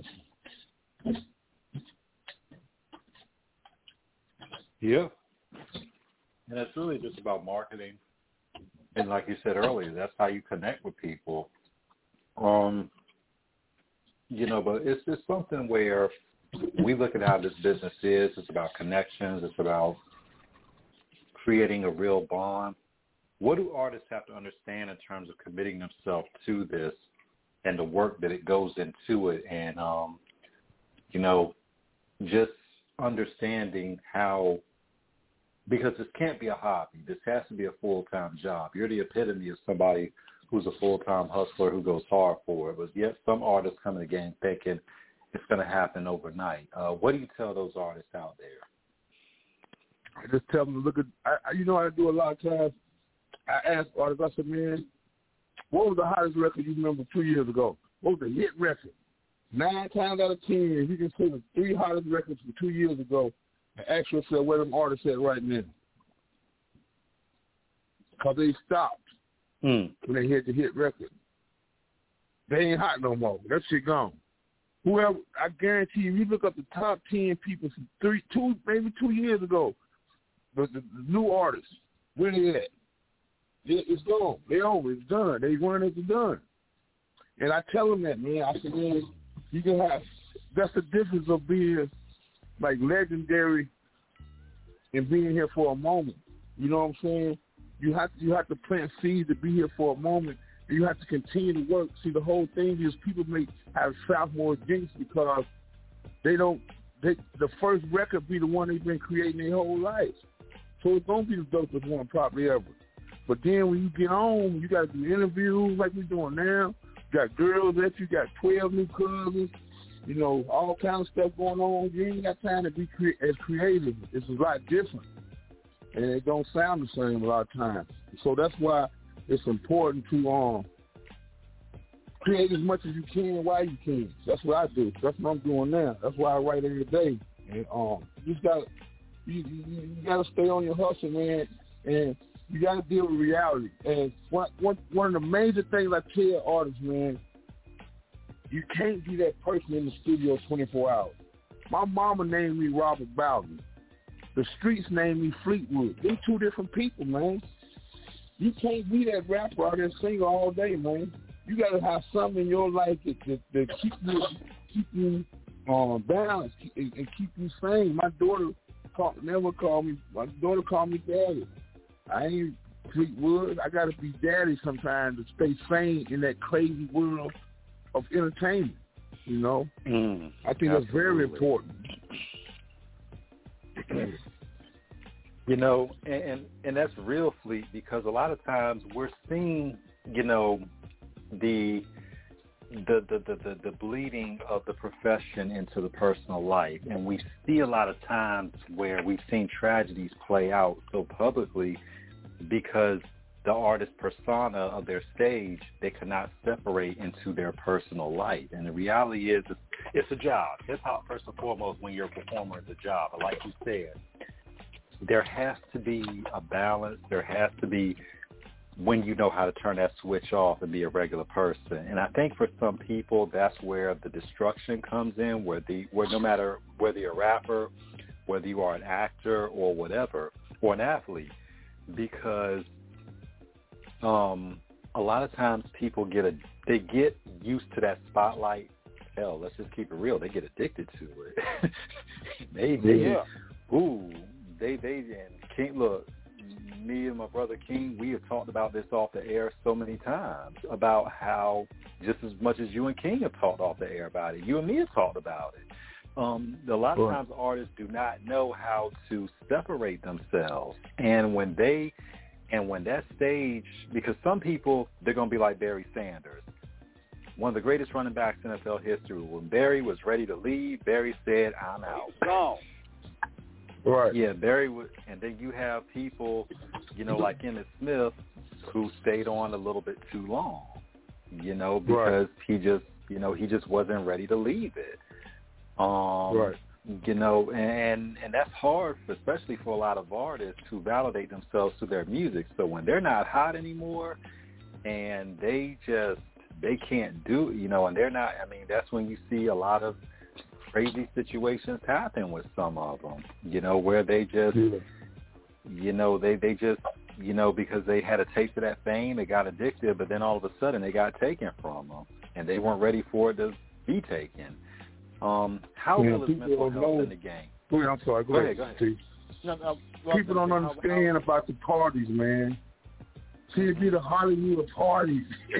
you. Yeah. And it's really just about marketing. And like you said earlier, that's how you connect with people. Um, you know, but it's just something where we look at how this business is. It's about connections. It's about creating a real bond. What do artists have to understand in terms of committing themselves to this and the work that it goes into it, and, um, you know, just understanding how, because this can't be a hobby. This has to be a full-time job. You're the epitome of somebody who's a full-time hustler who goes hard for it. But yet some artists come in the game thinking it's going to happen overnight. Uh, what do you tell those artists out there? I just tell them to look at, I, you know, I do a lot of times. I ask artists, I said, man, what was the hottest record you remember two years ago? What was the hit record? Nine times out of ten, if you can say the three hottest records from two years ago, and ask yourself where them artists at right now. Because they stopped mm. when they hit the hit record. They ain't hot no more. That shit gone. Whoever, I guarantee you, you look up the top ten people from three, two, maybe two years ago, the, the, the new artists, where they at? It, it's gone. They over. It's done. They run it, it's done. And I tell them that, man. I said, man, you can have, that's the difference of being like legendary and being here for a moment. You know what I'm saying? You have to, you have to plant seeds to be here for a moment. And you have to continue to work. See, the whole thing is people may have sophomore jinx because they don't. They, the first record be the one they've been creating their whole life. So it's gonna be the dopest one probably ever. But then when you get on, you got to do interviews like we're doing now. You got girls that you got twelve new cousins. You know, all kind of stuff going on. You ain't got time to be cre- as creative. It's a lot different. And it don't sound the same a lot of times. So that's why it's important to um create as much as you can while you can. That's what I do. That's what I'm doing now. That's why I write every day. And um, you just got you, you, you got to stay on your hustle, man. And you got to deal with reality. And one, one, one of the major things I tell artists, man, you can't be that person in the studio twenty-four hours. My mama named me Robert Bowden. The streets named me Fleetwood. They're two different people, man. You can't be that rapper out there singing all day, man. You got to have something in your life that, that, that keep you, keep you um, balanced and, and keep you sane. My daughter call, never called me. My daughter called me daddy. I ain't Fleetwood. I got to be daddy sometimes to stay sane in that crazy world of entertainment. You know, mm, I think absolutely. That's very important. You know, and and that's real, Fleet, because a lot of times we're seeing, you know, the the the the, the, the bleeding of the profession into the personal life, and we see a lot of times where we've seen tragedies play out so publicly because the artist persona of their stage, they cannot separate into their personal life. And the reality is it's, it's a job. Hip-hop, first and foremost, when you're a performer, is a job. But like you said, there has to be a balance. There has to be when you know how to turn that switch off and be a regular person. And I think for some people, that's where the destruction comes in, where the where no matter whether you're a rapper, whether you are an actor or whatever, or an athlete, because um, a lot of times people get a they get used to that spotlight. Hell, let's just keep it real. They get addicted to it. they, they, yeah. Ooh, they, they, and King, look, me and my brother King, we have talked about this off the air so many times about how just as much as you and King have talked off the air about it, you and me have talked about it. Um, a lot of times artists do not know how to separate themselves, and when they, and when that stage, because some people, they're going to be like Barry Sanders, one of the greatest running backs in N F L history. When Barry was ready to leave, Barry said, "I'm out." Gone. Right. Yeah, Barry would, and then you have people, you know, like Emmitt Smith, who stayed on a little bit too long, you know, because right. he just, you know, he just wasn't ready to leave it. Um, right. You know, and and that's hard, for, especially for a lot of artists to validate themselves through their music. So when they're not hot anymore, and they just they can't do, you know, and they're not. I mean, that's when you see a lot of crazy situations happen with some of them. You know, where they just, yeah. you know, they they just, you know, because they had a taste of that fame, they got addicted, but then all of a sudden they got taken from them, and they weren't ready for it to be taken. Um, how yeah, real is mental health know. in the game? Go ahead, I'm sorry. Go, go ahead, ahead. Go ahead. No, no, well, people don't understand how, about the parties, man. See, it be the Hollywood parties.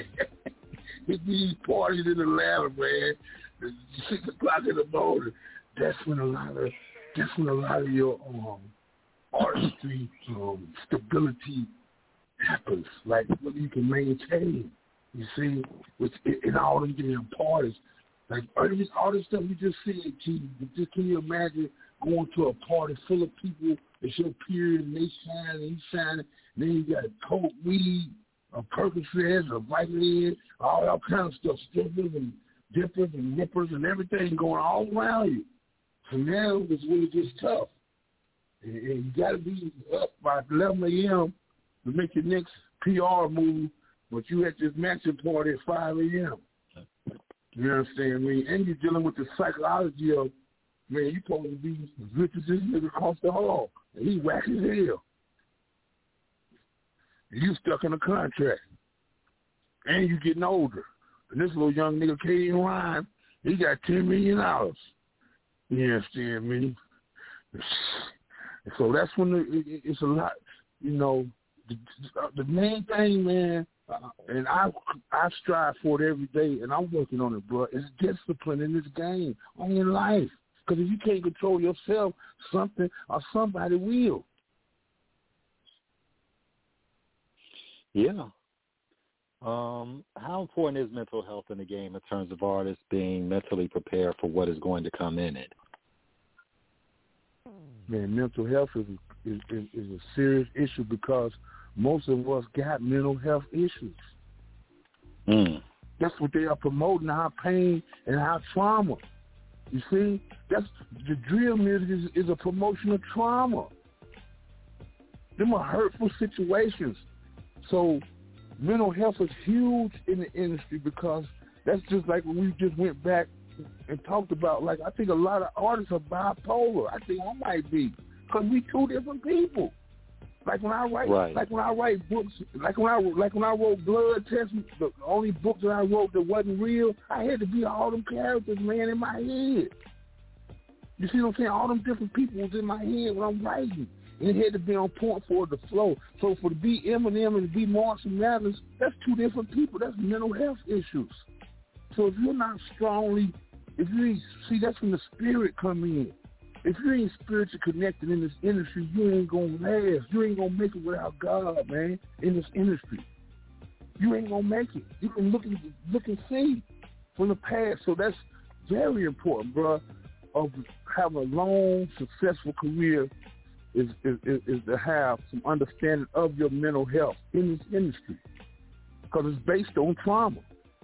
It be these parties in Atlanta, man. Six o'clock in the morning. That's when a lot of that's when a lot of your um, artistry um, stability happens. Like what you can maintain. You see, which in all them damn parties. Like all this, all this stuff you just said, G, just can you imagine going to a party full of people, it's your period, and they shining, and you shining, and then you got coke, weed, a Percocet, a Vicodin, all that kind of stuff, strippers and dippers and nippers and everything going all around you. So now it's when it gets tough. And, and you got to be up by eleven a.m. to make your next P R move, but you at this matching party at five a.m. You understand me? And you're dealing with the psychology of, man, you supposed to be as rich as this nigga across the hall. And he whack as hell. And you stuck in a contract. And you getting older. And this little young nigga, Kaden Ryan, he got ten million dollars. You understand me? So that's when the, it, it's a lot, you know, the, the main thing, man, uh, and I I strive for it every day, and I'm working on it, bro, is discipline in this game, only in life. Because if you can't control yourself, something or somebody will. Yeah. Um, how important is mental health in the game in terms of artists being mentally prepared for what is going to come in it? Man, mental health is, is, is, is a serious issue because most of us got mental health issues. Mm. That's what they are promoting, our pain and our trauma. You see, that's the drill music is, is a promotion of trauma. Them are hurtful situations. So mental health is huge in the industry because that's just like when we just went back and talked about, like, I think a lot of artists are bipolar. I think I might be because we two different people. Like when I write, right. like when I write books, like when I like when I wrote Blood Test, the only book that I wrote that wasn't real, I had to be all them characters, man, in my head. You see what I'm saying? All them different people was in my head when I'm writing, and it had to be on point for it to flow. So for to be Eminem and to be Marshall Mathers, that's two different people. That's mental health issues. So if you're not strongly, if you ain't, see, that's when the spirit come in. If you ain't spiritually connected in this industry, you ain't going to last. You ain't going to make it without God, man, in this industry. You ain't going to make it. You can look and, look and see from the past. So that's very important, bro, of having a long, successful career is, is, is, is to have some understanding of your mental health in this industry because it's based on trauma.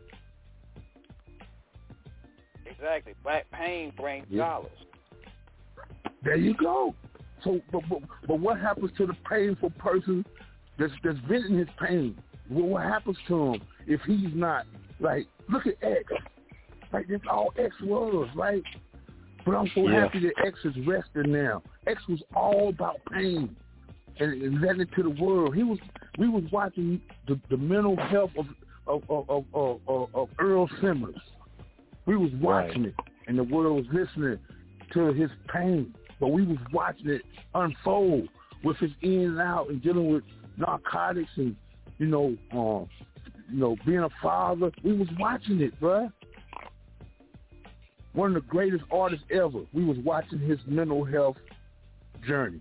Exactly. Black pain brings yeah. dollars. There you go. So, but, but but what happens to the painful person that's that's venting his pain? Well, what happens to him if he's not, like, look at X. Like, that's all X was, right? But I'm so yeah. happy that X is resting now. X was all about pain and, and letting it to the world. He was we was watching the, the mental health of of of, of, of, of, of Earl Simmons. We was watching right. it, and the world was listening to his pain. But we was watching it unfold with his in and out and dealing with narcotics and, you know, um, you know, being a father. We was watching it, bruh. One of the greatest artists ever. We was watching his mental health journey.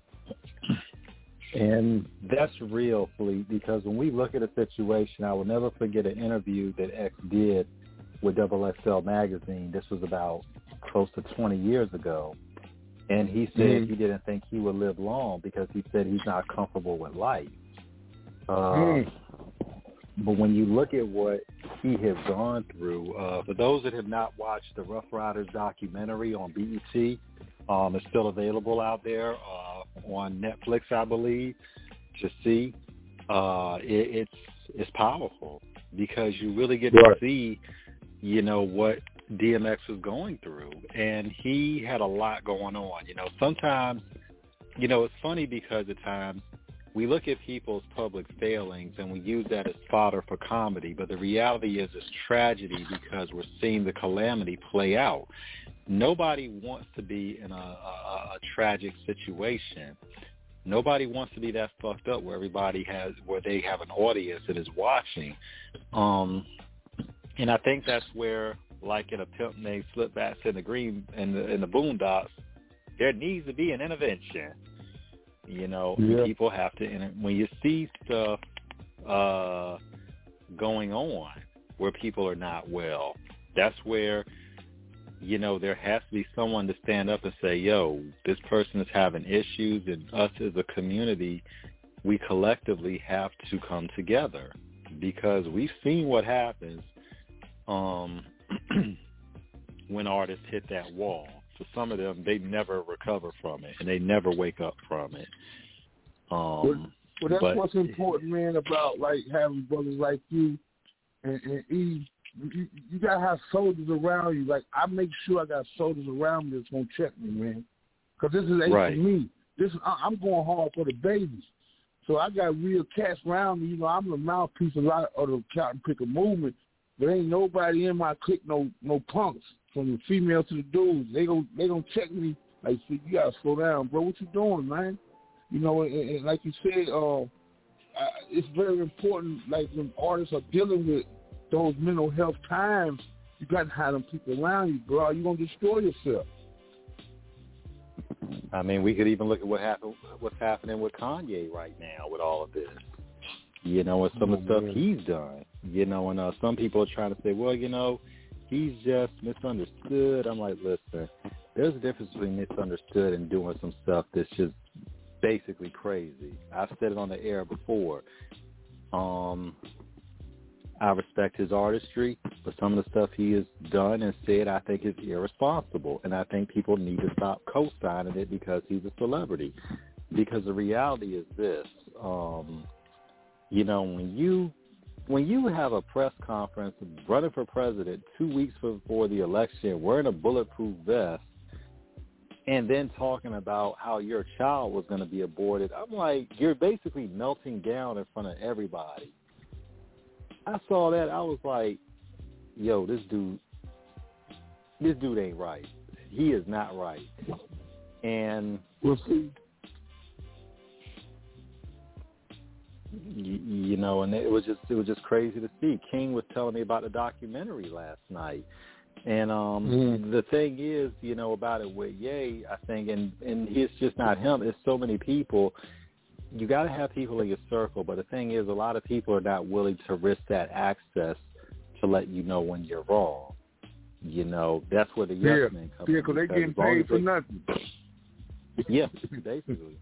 And that's real, Fleet, because when we look at a situation, I will never forget an interview that X did with Double X L Magazine. This was about close to twenty years ago. And he said mm-hmm. he didn't think he would live long because he said he's not comfortable with life. Uh, mm. But when you look at what he has gone through, uh, for those that have not watched the Rough Riders documentary on B E T, um, it's still available out there uh, on Netflix, I believe, to see. Uh, it, it's it's powerful because you really get right. to see, you know, what D M X was going through, and he had a lot going on. You know, sometimes, you know, it's funny because at times we look at people's public failings and we use that as fodder for comedy, but the reality is it's tragedy because we're seeing the calamity play out. Nobody wants to be in a, a, a tragic situation. Nobody wants to be that fucked up where everybody has, where they have an audience that is watching. Um, and I think that's where, like in A Pimp Named Slipbacks in the Green in the, in the Boondocks, there needs to be an intervention. You know, yeah. people have to. When you see stuff uh, going on where people are not well, That's where, you know, there has to be someone to stand up and say, yo, this person is having issues, and us as a community, we collectively have to come together, because we've seen what happens um, when artists hit that wall. For some of them, they never recover from it, and they never wake up from it. Um, well, well, that's but, what's important, man, about like having brothers like you and, and E. You, you gotta have soldiers around you. Like, I make sure I got soldiers around me that's gonna check me, man. Because this is ain't right. for me. This is, I'm going hard for the babies. So I got real cats around me. You know, I'm the mouthpiece a lot of the Cotton Picker movement, but ain't nobody in my clique no no punks, from the female to the dudes. They gon' they gonna check me like, you gotta slow down, bro. What you doing, man? You know, and, and like you said, uh, I, it's very important. Like when artists are dealing with those mental health times, you got to have them people around you, bro. You're going to destroy yourself. I mean, we could even look at what happened, what's happening with Kanye right now with all of this. You know, and some oh, of the stuff man. he's done. You know, and uh, some people are trying to say, well, you know, he's just misunderstood. I'm like, listen, there's a difference between misunderstood and doing some stuff that's just basically crazy. I've said it on the air before. Um... I respect his artistry, but some of the stuff he has done and said I think is irresponsible, and I think people need to stop co-signing it because he's a celebrity. Because the reality is this, um, you know, when you when you have a press conference running for president two weeks before the election, wearing a bulletproof vest, and then talking about how your child was going to be aborted, I'm like, you're basically melting down in front of everybody. I saw that. I was like, yo, this dude, this dude ain't right. He is not right. And we'll see. You, you know, and it was just it was just crazy to see. King was telling me about the documentary last night. And um, mm. the thing is, you know, about it with Ye, I think, and, and it's just not him. It's so many people. You got to have people in your circle, but the thing is, a lot of people are not willing to risk that access to let you know when you're wrong. You know, that's where the yes yeah. men come yeah, in. Yeah, because they're getting paid for they, nothing. Yeah, basically.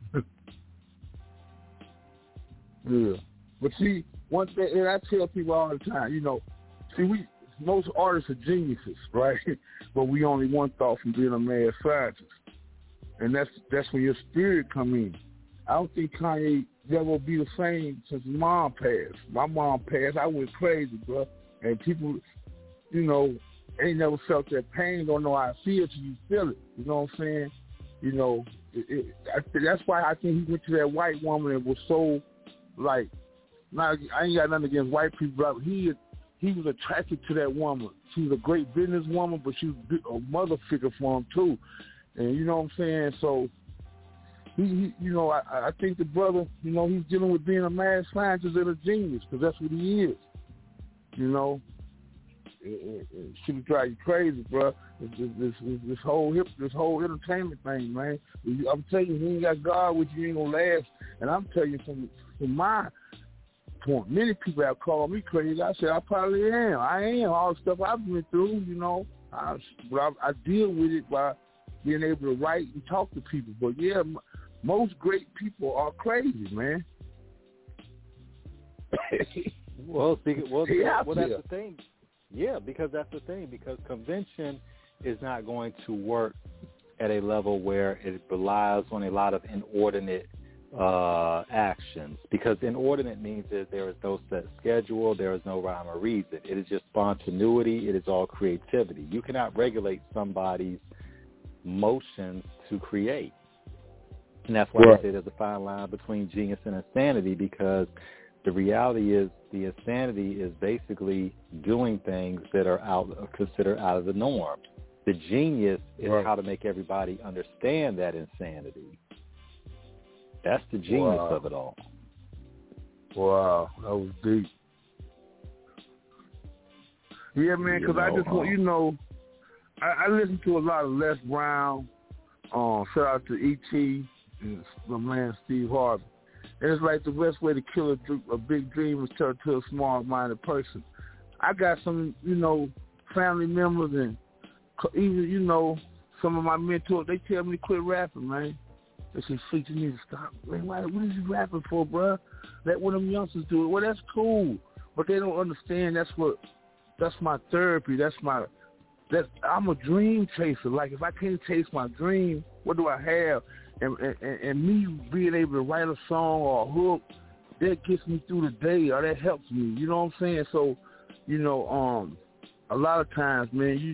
Yeah. But see, one thing, and I tell people all the time, you know, see, we most artists are geniuses, right? But we only one thought from being a mad scientist. And that's that's when your spirit come in. I don't think Kanye never will be the same since his mom passed. My mom passed. I went crazy, bro. And people, you know, ain't never felt that pain. Don't know how to feel till you feel it. You know what I'm saying? You know, it, it, I, that's why I think he went to that white woman and was so, like, not, I ain't got nothing against white people, but he he was attracted to that woman. She was a great businesswoman, but she was a mother figure for him, too. And you know what I'm saying? So, He, he, you know, I, I think the brother, you know, he's dealing with being a mad scientist and a genius, because that's what he is. You know, it, it, it should drive you crazy, bro. This, this, this, this whole hip, this whole entertainment thing, man. I'm telling you, if you ain't got God with you, you ain't gonna last. And I'm telling you, from from my point, many people have called me crazy. I said I probably am. I am. All the stuff I've been through, you know, I, but I, I deal with it by being able to write and talk to people. But yeah. Most great people are crazy, man. well, speaking, well, yeah, well, that's the thing. Yeah, because that's the thing. Because convention is not going to work at a level where it relies on a lot of inordinate uh, actions. Because inordinate means that there is no set schedule, there is no rhyme or reason. It is just spontaneity. It is all creativity. You cannot regulate somebody's motions to create. And that's why right. I say there's a fine line between genius and insanity, because the reality is the insanity is basically doing things that are out considered out of the norm. The genius is right. how to make everybody understand that insanity. That's the genius wow. of it all. Wow, that was deep. Yeah, man, because I just want, you know, I, I listen to a lot of Les Brown. Um, shout out to E T and my man Steve Harvey. And it's like the best way to kill a, a big dream is turn to a small-minded person. I got some, you know, family members and even, you know, some of my mentors, they tell me to quit rapping, man. They say, "Freak, you need to stop. Man, why, what is you rapping for, bruh? Let one of them youngsters do it." Well, that's cool, but they don't understand that's what, that's my therapy. That's my, that I'm a dream chaser. Like, if I can't chase my dream, what do I have? And, and, and me being able to write a song or a hook, that gets me through the day, or that helps me. You know what I'm saying? So, you know, um, a lot of times, man, you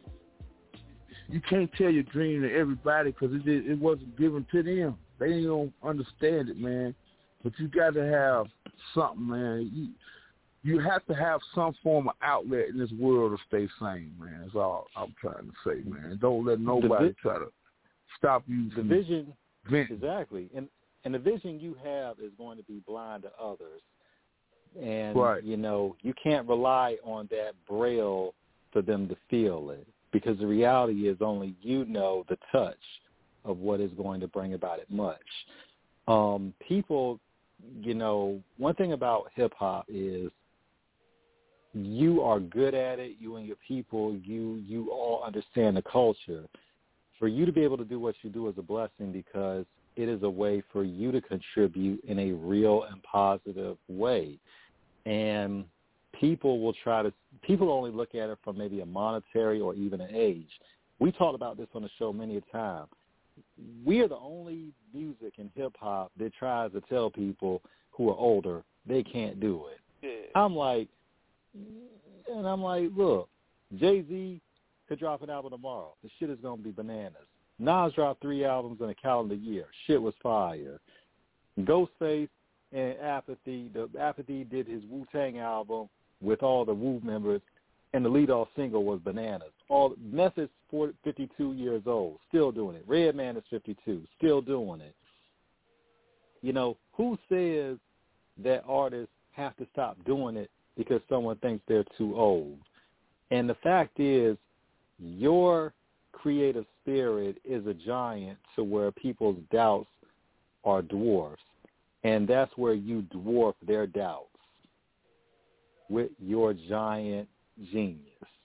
you can't tell your dream to everybody because it it wasn't given to them. They don't understand it, man. But you got to have something, man. You you have to have some form of outlet in this world to stay sane, man. That's all I'm trying to say, man. Don't let nobody vi- try to stop you. The vision, venting. Exactly, and and the vision you have is going to be blind to others. And, right. you know, you can't rely on that braille for them to feel it because the reality is only you know the touch of what is going to bring about it much. Um, people, you know, one thing about hip-hop is you are good at it, you and your people, you, you all understand the culture. For you to be able to do what you do is a blessing because it is a way for you to contribute in a real and positive way. And people will try to, people only look at it from maybe a monetary or even an age. We talked about this on the show many a time. We are the only music in hip-hop that tries to tell people who are older they can't do it. Yeah. I'm like, and I'm like, look, Jay-Z could drop an album tomorrow. The shit is going to be bananas. Nas dropped three albums in a calendar year. Shit was fire. Ghostface and Apathy, the Apathy did his Wu-Tang album with all the Wu members, and the lead-off single was Bananas. All Method's fifty-two years old, still doing it. Redman is fifty-two, still doing it. You know, who says that artists have to stop doing it because someone thinks they're too old? And the fact is, your creative spirit is a giant to where people's doubts are dwarfs. And that's where you dwarf their doubts with your giant genius.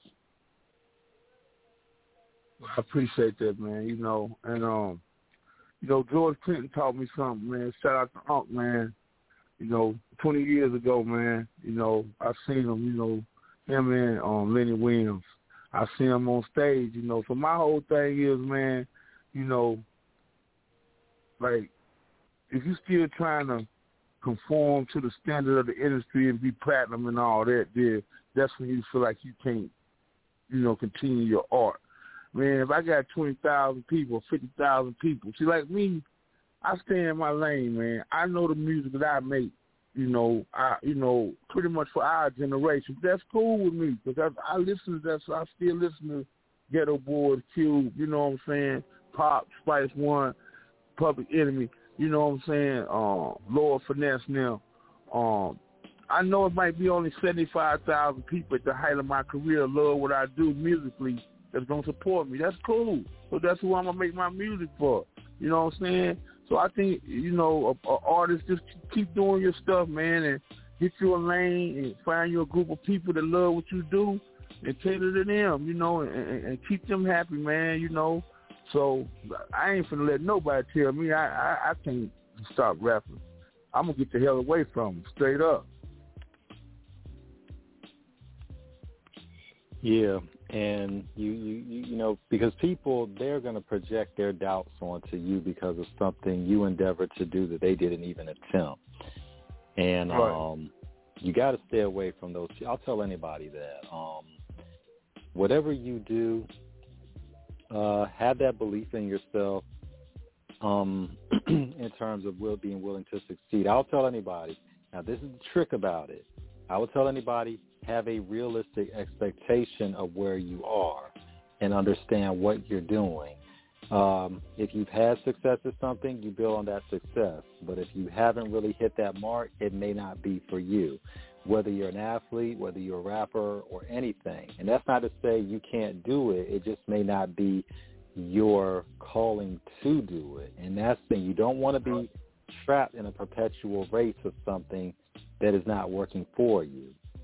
I appreciate that, man. You know, and, um, you know, George Clinton taught me something, man. Shout out to Unc, man. You know, twenty years ago, man, you know, I seen him, you know, him and um, Lenny Williams. I see him on stage, you know. So my whole thing is, man, you know, like, if you're still trying to conform to the standard of the industry and be platinum and all that, then that's when you feel like you can't, you know, continue your art. Man, if I got twenty thousand people, fifty thousand people, see, like me, I stay in my lane, man. I know the music that I make, you know, I, you know, pretty much for our generation. That's cool with me because I, I listen to that, so I still listen to Ghetto Boys, Cube, you know what I'm saying, Pop, Spice One, Public Enemy. You know what I'm saying? Um, Lord Finesse now. Um, I know it might be only seventy-five thousand people at the height of my career love what I do musically that's going to support me. That's cool. So that's who I'm going to make my music for. You know what I'm saying? So I think, you know, a, a artist, just keep doing your stuff, man, and get you a lane and find you a group of people that love what you do and cater to them, you know, and, and, and keep them happy, man, you know. So I ain't finna let nobody tell me I, I, I can't stop rapping. I'm gonna get the hell away from them, straight up. Yeah, and you, you, you know, because people, they're gonna project their doubts onto you because of something you endeavored to do that they didn't even attempt. And right. um, you got to stay away from those. I'll tell anybody that. Um, whatever you do, Uh, have that belief in yourself um, in terms of will being willing to succeed. I'll tell anybody, now this is the trick about it, I will tell anybody, have a realistic expectation of where you are and understand what you're doing. Um, if you've had success at something, you build on that success. But if you haven't really hit that mark, it may not be for you. Whether you're an athlete, whether you're a rapper or anything. And that's not to say you can't do it. It just may not be your calling to do it. And that's the thing. You don't want to be trapped in a perpetual race of something that is not working for you.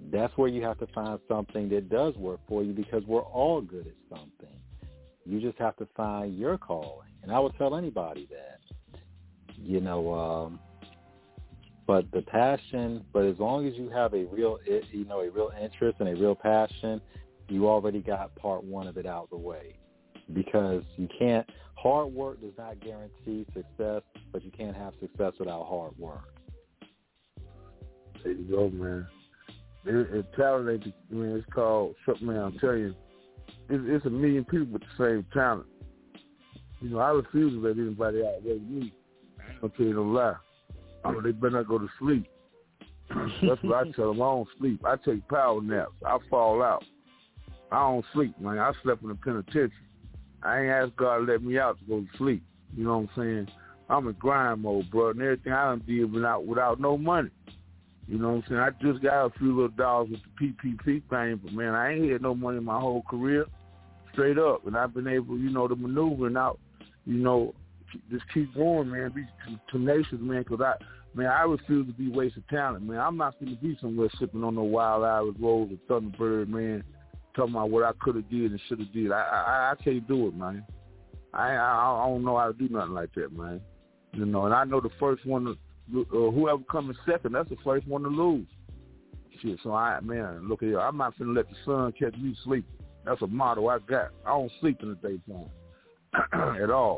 that's where you have to find something that does work for you, because we're all good at something. You just have to find your calling. And I would tell anybody that, you know, um, but the passion, but as long as you have a real, you know, a real interest and a real passion, you already got part one of it out of the way. Because you can't, hard work does not guarantee success, but you can't have success without hard work. There you go, man. It, it talent, I mean, it's called, man, I'm telling you, it's, it's a million people with the same talent. You know, I refuse to let anybody out with me. I ain't gonna tell you no lie. I know they better not go to sleep. That's what I tell them. I don't sleep. I take power naps. I fall out. I don't sleep, man. I slept in the penitentiary. I ain't asked God to let me out to go to sleep. You know what I'm saying? I'm in grind mode, bro, and everything I done did without, without no money. You know what I'm saying? I just got a few little dollars with the P P P thing, but, man, I ain't had no money in my whole career, straight up. And I've been able, you know, to maneuver and out, you know, just keep going, man. Be tenacious, man, because I, man, I refuse to be wasted talent, man. I'm not going to be somewhere sipping on no Wild Irish Rose or Thunderbird, man, talking about what I could have did and should have did. I, I I can't do it, man. I, I I don't know how to do nothing like that, man. You know, and I know the first one, to, uh, whoever comes second, that's the first one to lose. Shit, so I, man, look at here. I'm not finna let the sun catch me sleeping. That's a motto I got. I don't sleep in the daytime at all.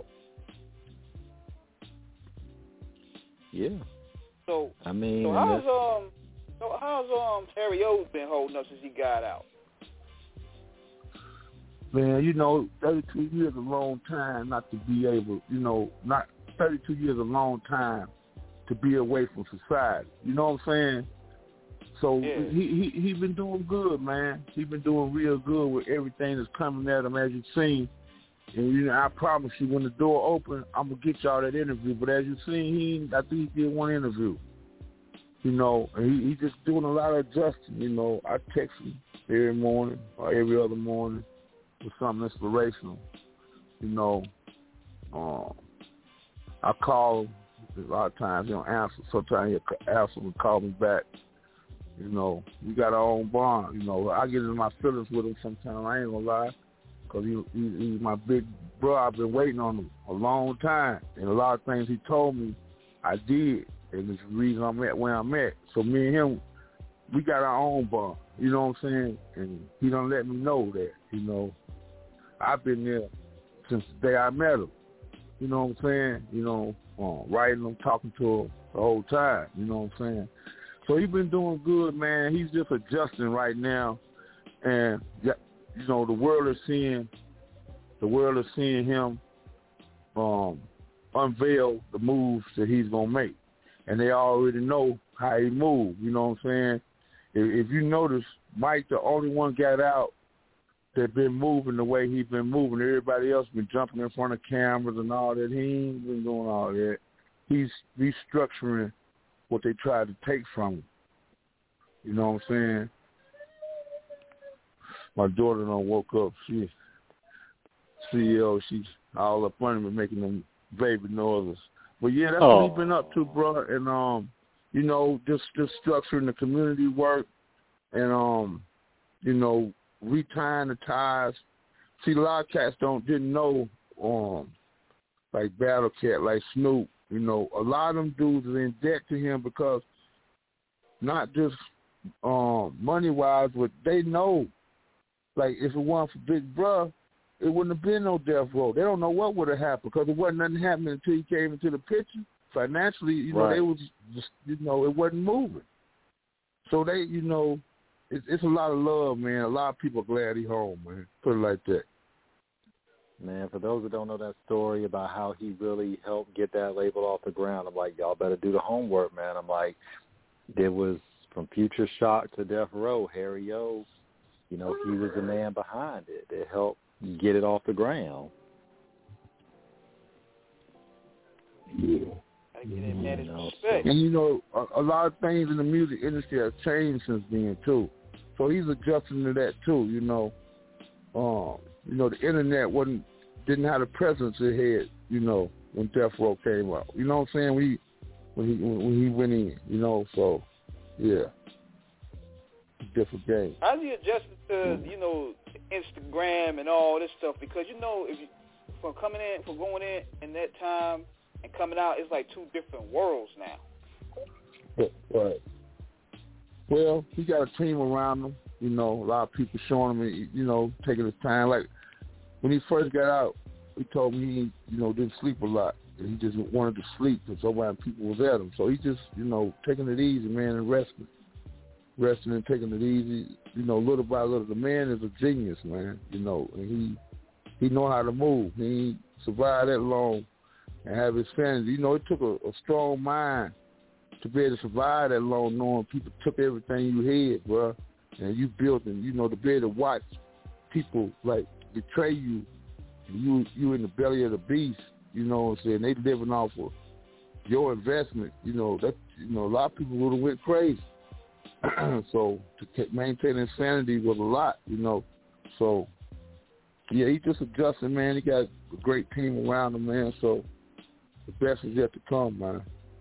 Yeah. So I mean, so how's um, so how's um Harry O's been holding up since he got out? Man, you know, thirty-two years is a long time not to be able, you know, not thirty-two years is a long time to be away from society. You know what I'm saying? So yeah. he he he been doing good, man. He been doing real good with everything that's coming at him, as you've seen. And you know, I promise you, when the door opens, I'm gonna get y'all that interview. But as you've seen, he I think he did one interview. You know, and he, he just doing a lot of adjusting. You know, I text him every morning or every other morning with something inspirational. You know, um, I call him a lot of times. He don't answer. Sometimes he'll answer and call me back. You know, we got our own bond. You know, I get in my feelings with him sometimes. I ain't gonna lie. Because he, he, he's my big bro. I've been waiting on him a long time. And a lot of things he told me, I did. And it's the reason I'm at where I'm at. So me and him, we got our own bond. You know what I'm saying? And he done let me know that, you know. I've been there since the day I met him. You know what I'm saying? You know, um, writing him, talking to him the whole time. You know what I'm saying? So he's been doing good, man. He's just adjusting right now. And, you know, the world is seeing, the world is seeing him um, unveil the moves that he's going to make. And they already know how he moves. You know what I'm saying? If, if you notice, Mike, the only one got out that been moving the way he's been moving. Everybody else been jumping in front of cameras and all that. He ain't been doing all that. He's restructuring what they tried to take from him. You know what I'm saying? My daughter done woke up. She, C E O, she's all up under me making them baby noises. But yeah, that's oh. what he's been up to, bro. And um, you know, just just structuring the community work, and um, you know, retying the ties. See, a lot of cats don't didn't know um, like Battle Cat, like Snoop. You know, a lot of them dudes are in debt to him because not just um, money wise, but they know. Like, if it wasn't for Big Bruh, it wouldn't have been no death row. They don't know what would have happened because it wasn't nothing happening until he came into the picture. Financially, you know, right. they was just, you know, it wasn't moving. So they, you know, it's, it's a lot of love, man. A lot of people are glad he's home, man. Put it like that. Man, for those that don't know that story about how he really helped get that label off the ground, I'm like, y'all better do the homework, man. I'm like, there was from Future Shock to Death Row, Harry O. You know, he was the man behind it that helped get it off the ground. Yeah. You know, and, you know, a, a lot of things in the music industry have changed since then, too. So he's adjusting to that, too, you know. Um, you know, the Internet wasn't didn't have the presence it had, you know, when Death Row came out. You know what I'm saying? When he, when he, when he went in, you know, so, yeah. It's a different game. How do you adjust to, mm. you know, Instagram and all this stuff? Because, you know, if you, from coming in, from going in in that time and coming out, it's like two different worlds now. Right. Well, he got a team around him. You know, a lot of people showing him, you know, taking his time. Like, when he first got out, he told me he, you know, didn't sleep a lot. And he just wanted to sleep because so many people was at him. So he just, you know, taking it easy, man, and resting. Resting and taking it easy, you know, little by little. The man is a genius, man, you know, and he he know how to move. He survived that long and have his sanity. You know, it took a, a strong mind to be able to survive that long, knowing people took everything you had, bro, and you built, and, you know, to be able to watch people, like, betray you, and you you in the belly of the beast, you know what I'm saying? They living off of your investment, you know, that, you know, a lot of people would have went crazy. So to maintain insanity was a lot, you know. So, yeah, he just adjusting, man. He got a great team around him, man. So the best is yet to come, man.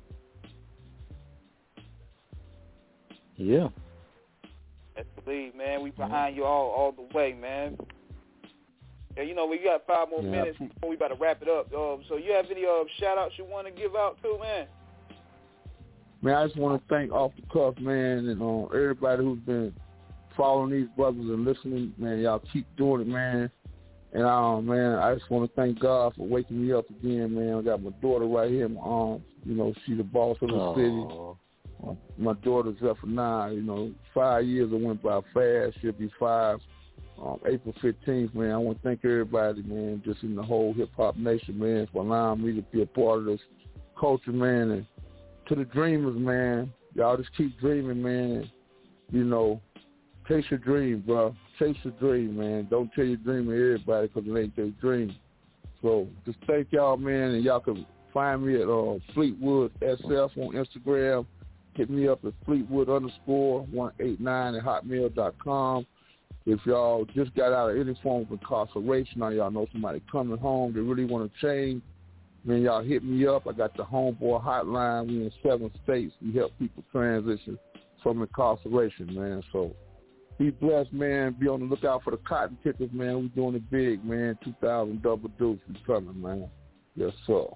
Yeah. That's the lead, man. We behind you all all the way, man. Yeah, you know, we got five more yeah. minutes before we about to wrap it up. Um, so you have any uh, shout-outs you want to give out too, man? Man, I just want to thank Off the Cuff, man, and uh, everybody who's been following these brothers and listening. Man, y'all keep doing it, man. And, um, man, I just want to thank God for waking me up again, man. I got my daughter right here in my arms. You know, she's the boss of the Aww. city. Uh, my daughter's up for nine. You know, five years I went by fast. She'll be five. Um, April fifteenth, man. I want to thank everybody, man, just in the whole hip-hop nation, man, for allowing me to be a part of this culture, man. And to the dreamers, man, y'all just keep dreaming, man. You know, chase your dream, bro. Chase your dream, man. Don't tell your dream to everybody because it ain't their dream. So just thank y'all, man, and y'all can find me at uh, Fleetwood S F on Instagram. Hit me up at Fleetwood underscore one eight nine at hotmail dot com. If y'all just got out of any form of incarceration or y'all know somebody coming home, they really want to change, man, y'all hit me up. I got the Homeboy Hotline. We in seven states. We help people transition from incarceration, man. So be blessed, man. Be on the lookout for the cotton pickers, man. We doing it big, man. two thousand double deuce is coming, man. Yes, sir.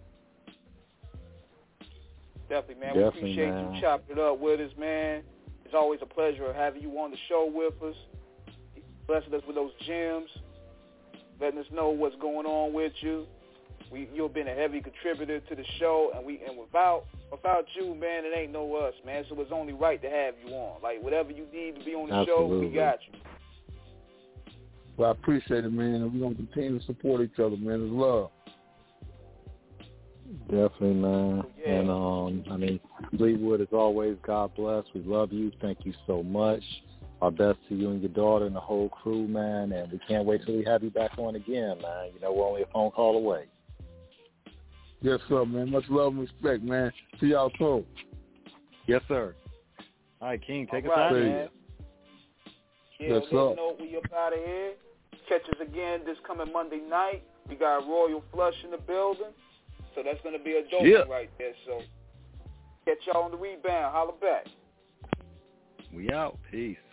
Definitely, man. Definitely, we appreciate man. you chopping it up with us, man. It's always a pleasure having you on the show with us, blessing us with those gems, letting us know what's going on with you. We, you've been a heavy contributor to the show, and we and without without you, man, it ain't no us, man. So it's only right to have you on. Like, whatever you need to be on the Absolutely. show, we got you. Well, I appreciate it, man, and we're going to continue to support each other, man. It's love. Definitely, man. Oh, yeah. And, um, I mean, Fleetwood, as always, God bless. We love you. Thank you so much. Our best to you and your daughter and the whole crew, man. And we can't wait till we have you back on again, man. You know, we're only a phone call away. Yes, sir, man. Much love and respect, man. See y'all soon. Yes, sir. All right, King, take All us right, out. Man. Yeah, yes, on sir. this note, we up out of here. Catch us again this coming Monday night. We got Royal Flush in the building. So that's going to be a dope yeah. one right there. So catch y'all on the rebound. Holla back. We out. Peace.